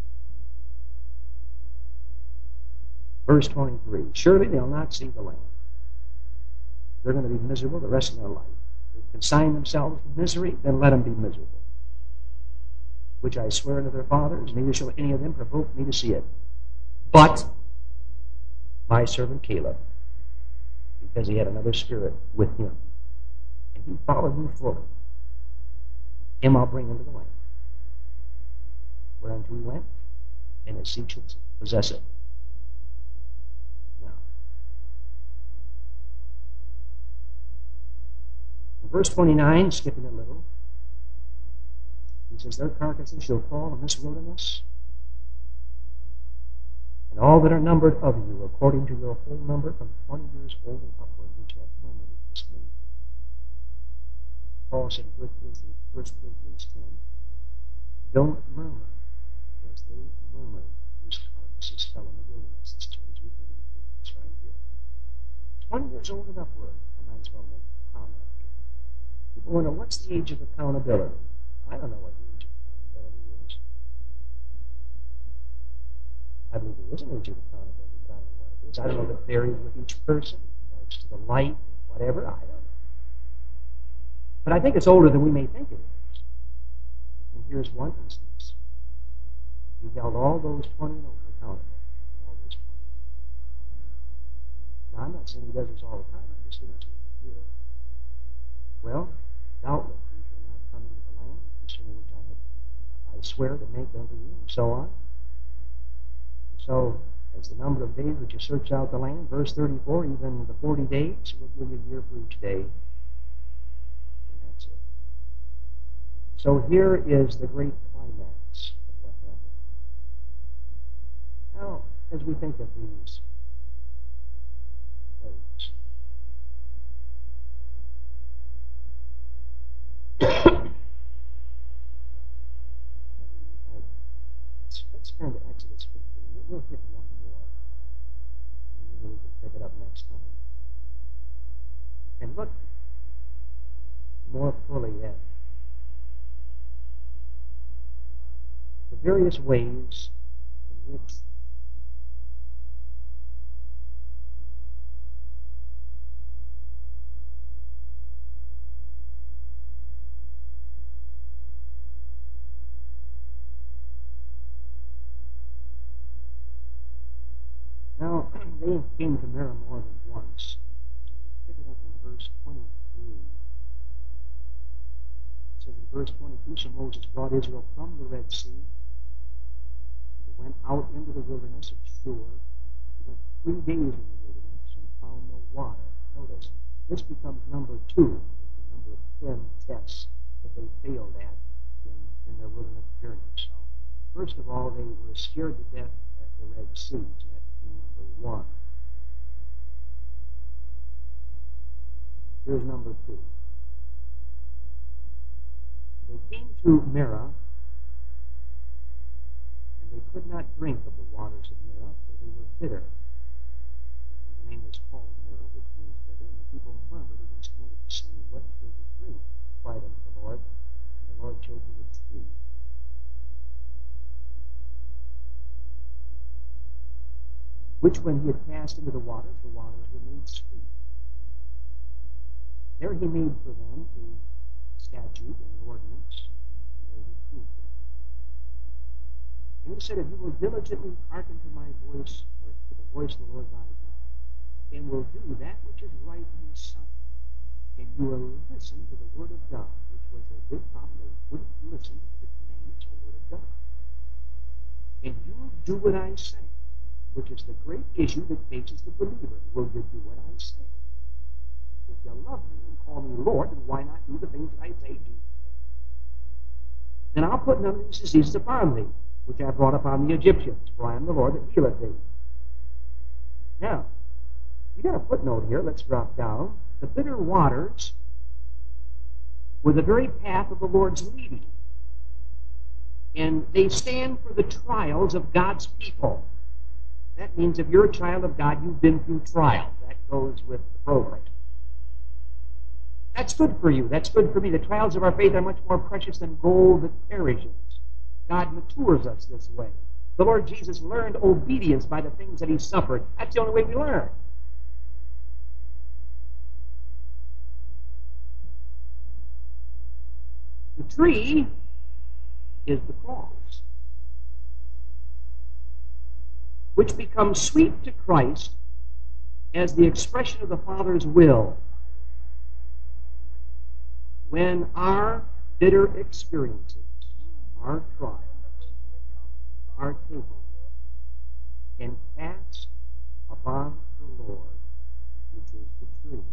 Verse twenty-three, surely they'll not see the land. They're going to be miserable the rest of their life. They consign themselves to misery, then let them be miserable. Which I swear unto their fathers, neither shall any of them provoke me to see it. But my servant Caleb, because he had another spirit with him, and he followed me fully, him I'll bring into the land, whereunto he went, and his seed shall possess it. Now, in verse twenty-nine, skipping a little, he says, their carcasses shall fall in this wilderness, and all that are numbered of you, according to your whole number, from twenty years old and upward, which have murmured against me. Paul said in First Corinthians ten, don't murmur, as they murmured, whose carcasses fell in the wilderness. This is what he's referring to. It's right here. Twenty years old and upward, I might as well make a comment here. People wonder, what's the age of accountability? I don't know what the age of accountability is. I believe there is an age of accountability, but I don't know what it is. I don't know if it varies with each person, in regards to the light, whatever. I don't know. But I think it's older than we may think it is. And here's one instance. He held all those twenty and over accountable. All those twenty. Now, I'm not saying he does this all the time. I'm just saying that's what we hear. Well, doubtless you shall not come into the land concerning which I have, I swear to make unto you, and so on. So, as the number of days which you search out the land, verse thirty-four, even the forty days, will give you a year for each day. So here is the great climax of what happened. Now, as we think of these plagues, let's, let's turn to Exodus fifteen. We'll hit one more. Maybe we can pick it up next time. And look more fully at the various ways in which now they came to Meribah more than once. Pick it up in verse twenty-three. It says in verse twenty-two, so Moses brought Israel from the Red Sea. They went out into the wilderness of Shur. They went three days in the wilderness and found no water. Notice, this becomes number two, the number of ten tests that they failed at in, in their wilderness journey. So, first of all, they were scared to death at the Red Sea. So that became number one. Here's number two. They came to Meribah, and they could not drink of the waters of Meribah, for they were bitter. The name was called Meribah, which means bitter, and the people murmured against Moses, saying, what shall we drink? Cried unto the Lord, and the Lord showed him a tree. Which when he had cast into the waters, the waters were made sweet. There he made for them a statute and an ordinance, and there he proved them. And he said, if you will diligently hearken to my voice, or to the voice of the Lord thy God, and will do that which is right in his sight, and you will listen to the word of God, which was their big problem, they wouldn't listen to the commandments or word of God. And you will do what I say, which is the great issue that faces the believer. Will you do what I say? If you love me and call me Lord, then why not do the things that I say, Jesus said? Then I'll put none of these diseases upon thee, which I brought upon the Egyptians, for I am the Lord that healeth thee. Now, you got a footnote here. Let's drop down. The bitter waters were the very path of the Lord's leading. And they stand for the trials of God's people. That means if you're a child of God, you've been through trials. That goes with the program. That's good for you. That's good for me. The trials of our faith are much more precious than gold that perishes. God matures us this way. The Lord Jesus learned obedience by the things that he suffered. That's the only way we learn. The tree is the cross, which becomes sweet to Christ as the expression of the Father's will when our bitter experiences, our trials, are taken and cast upon the Lord, which is the tree.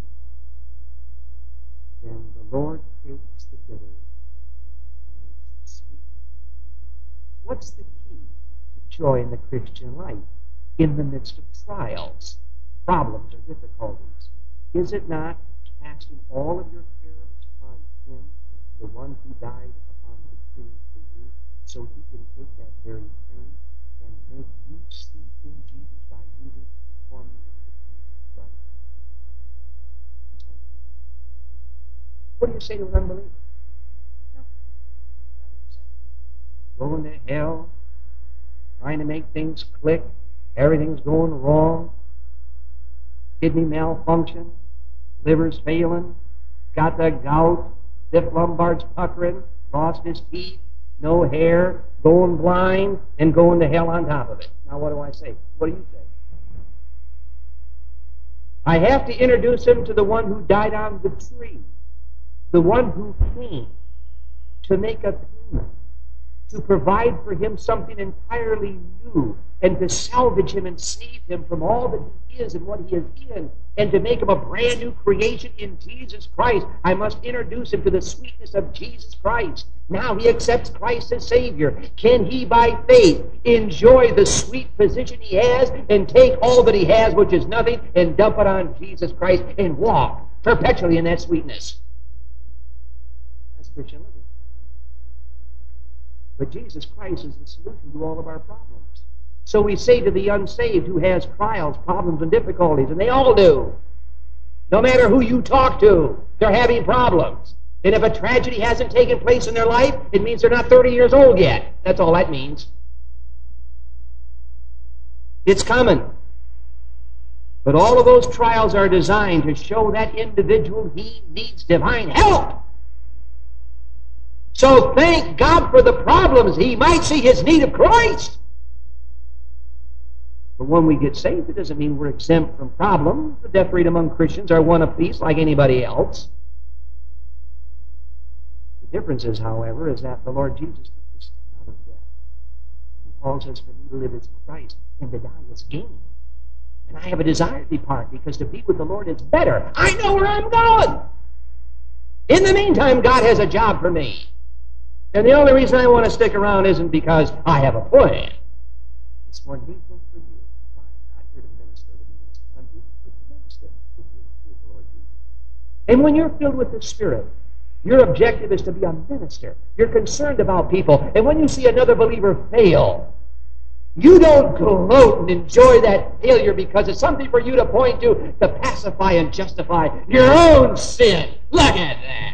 Then the Lord takes the bitter and makes it sweet. What's the key to joy in the Christian life in the midst of trials, problems, or difficulties? Is it not casting all of your cares upon him, the one who died upon the tree for you, so he can take that very thing and make you see in Jesus by using it for you in the Christ? What do you say to an unbeliever? Going to hell, trying to make things click, everything's going wrong, kidney malfunction, liver's failing, got the gout, stiff lumbar's puckering, lost his teeth, no hair, going blind, and going to hell on top of it. Now what do I say? What do you say? I have to introduce him to the one who died on the tree, the one who came to make a payment, to provide for him something entirely new, and to salvage him and save him from all that he is and what he is in, and to make him a brand new creation in Jesus Christ. I must introduce him to the sweetness of Jesus Christ. Now he accepts Christ as Savior. Can he, by faith, enjoy the sweet position he has and take all that he has, which is nothing, and dump it on Jesus Christ and walk perpetually in that sweetness? That's Christian living. But Jesus Christ is the solution to all of our problems. So we say to the unsaved who has trials, problems, and difficulties, and they all do. No matter who you talk to, they're having problems. And if a tragedy hasn't taken place in their life, it means they're not thirty years old yet. That's all that means. It's coming. But all of those trials are designed to show that individual he needs divine help. So thank God for the problems. He might see his need of Christ. But when we get saved, it doesn't mean we're exempt from problems. The death rate among Christians are one apiece like anybody else. The difference is, however, is that the Lord Jesus took the sting out of death. And Paul says, for me to live is Christ, and to die is gain. And I have a desire to depart, because to be with the Lord is better. I know where I'm going. In the meantime, God has a job for me. And the only reason I want to stick around isn't because I have a plan. It's more needful for you. I'm not here to minister to minister unto you, but to minister to the Lord Jesus. And when you're filled with the Spirit, your objective is to be a minister. You're concerned about people. And when you see another believer fail, you don't gloat and enjoy that failure because it's something for you to point to to pacify and justify your own sin. Look at that.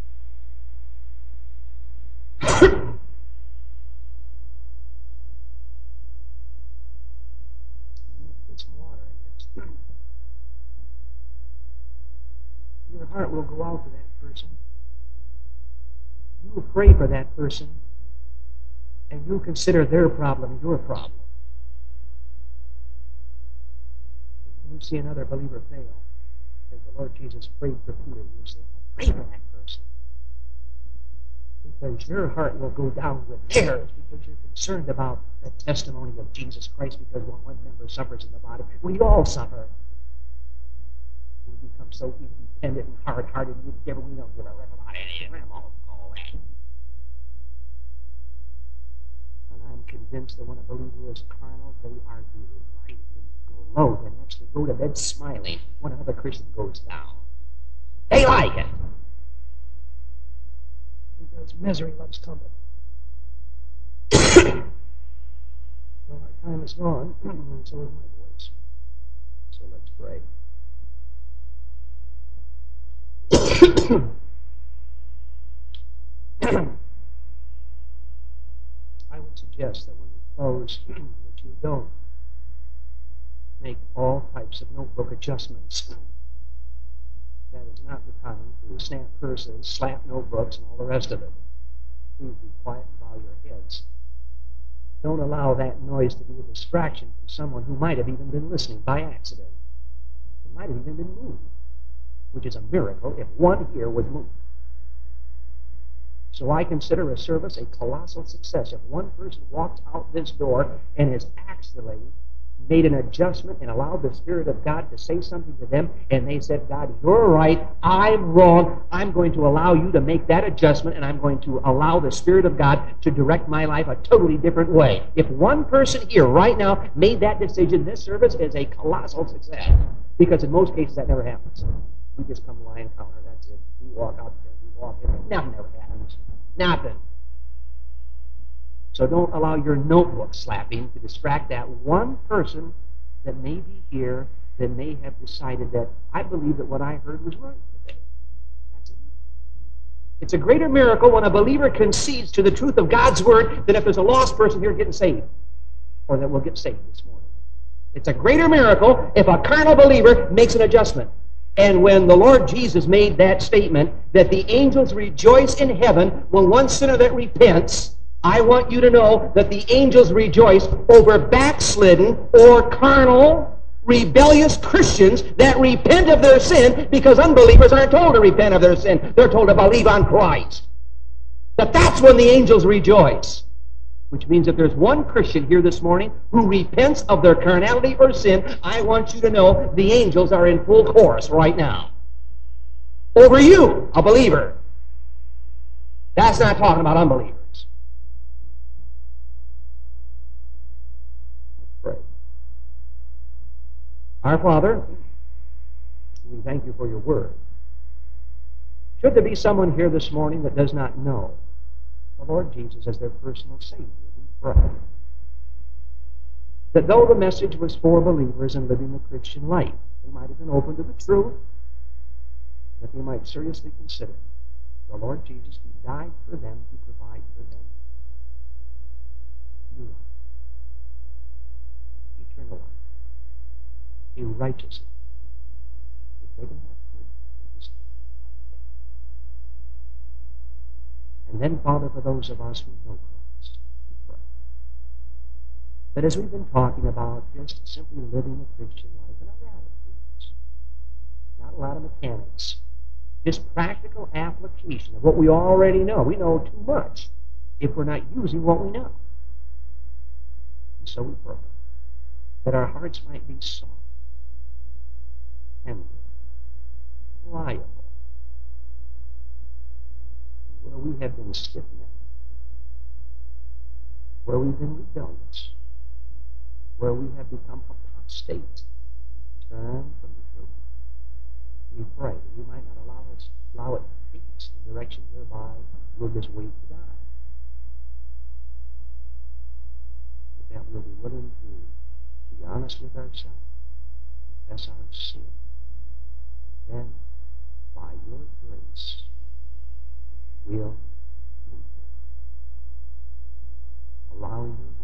Get some water, I guess. Your heart will go out to that person. You will pray for that person, and you'll consider their problem your problem. When you see another believer fail, as the Lord Jesus prayed for Peter, you say, pray for that person. Because your heart will go down with theirs, because you're concerned about the testimony of Jesus Christ, because when one member suffers in the body, we all suffer. We become so independent and hard-hearted, we never we don't give a rip about anything. I'm all go away. And I'm convinced that when a believer is carnal, they are delighted and gloat and actually go to bed smiling when another Christian goes down. They like it. Because misery loves company. Well, our time is gone, and so is my voice. So let's pray. I would suggest that when you close, that you don't make all types of notebook adjustments. That is not the time to snap purses, slap notebooks, and all the rest of it. Please be quiet and bow your heads. Don't allow that noise to be a distraction from someone who might have even been listening by accident. Who might have even been moved, which is a miracle if one here was moved. So I consider a service a colossal success if one person walks out this door and has actually made an adjustment and allowed the Spirit of God to say something to them, and they said, God, you're right, I'm wrong, I'm going to allow you to make that adjustment, and I'm going to allow the Spirit of God to direct my life a totally different way. If one person here right now made that decision, this service is a colossal success, because in most cases that never happens. We just come line counter, that's it. We walk out there, we walk in, nothing never happens. Nothing. So don't allow your notebook slapping to distract that one person that may be here that may have decided that I believe that what I heard was right today. That's enough. It's a greater miracle when a believer concedes to the truth of God's Word than if there's a lost person here getting saved, or that will get saved this morning. It's a greater miracle if a carnal believer makes an adjustment. And when the Lord Jesus made that statement that the angels rejoice in heaven when one sinner that repents, I want you to know that the angels rejoice over backslidden or carnal, rebellious Christians that repent of their sin, because unbelievers aren't told to repent of their sin. They're told to believe on Christ. But that's when the angels rejoice. Which means if there's one Christian here this morning who repents of their carnality or sin, I want you to know the angels are in full chorus right now. Over you, a believer. That's not talking about unbelievers. Let's pray. Our Father, we thank you for your word. Should there be someone here this morning that does not know the Lord Jesus as their personal Savior, we pray that though the message was for believers in living the Christian life, they might have been open to the truth, that they might seriously consider the Lord Jesus who died for them to provide for them new life, eternal life, a righteous life. If they can have fruit, they just And then, Father, for those of us who know Christ, we pray that as we've been talking about just simply living the Christian life in our attitudes, not a lot of mechanics, just practical application of what we already know. We know too much if we're not using what we know. And so we pray that our hearts might be soft, tender, pliable, where we have been stiff-necked, where we've been rebellious, where we have become apostate, turn from the truth. We pray that you might not allow us, allow it to take us in a direction whereby we'll just wait to die. But that we'll be willing to be honest with ourselves, confess our sin. Then, by your grace, we'll move forward, allowing your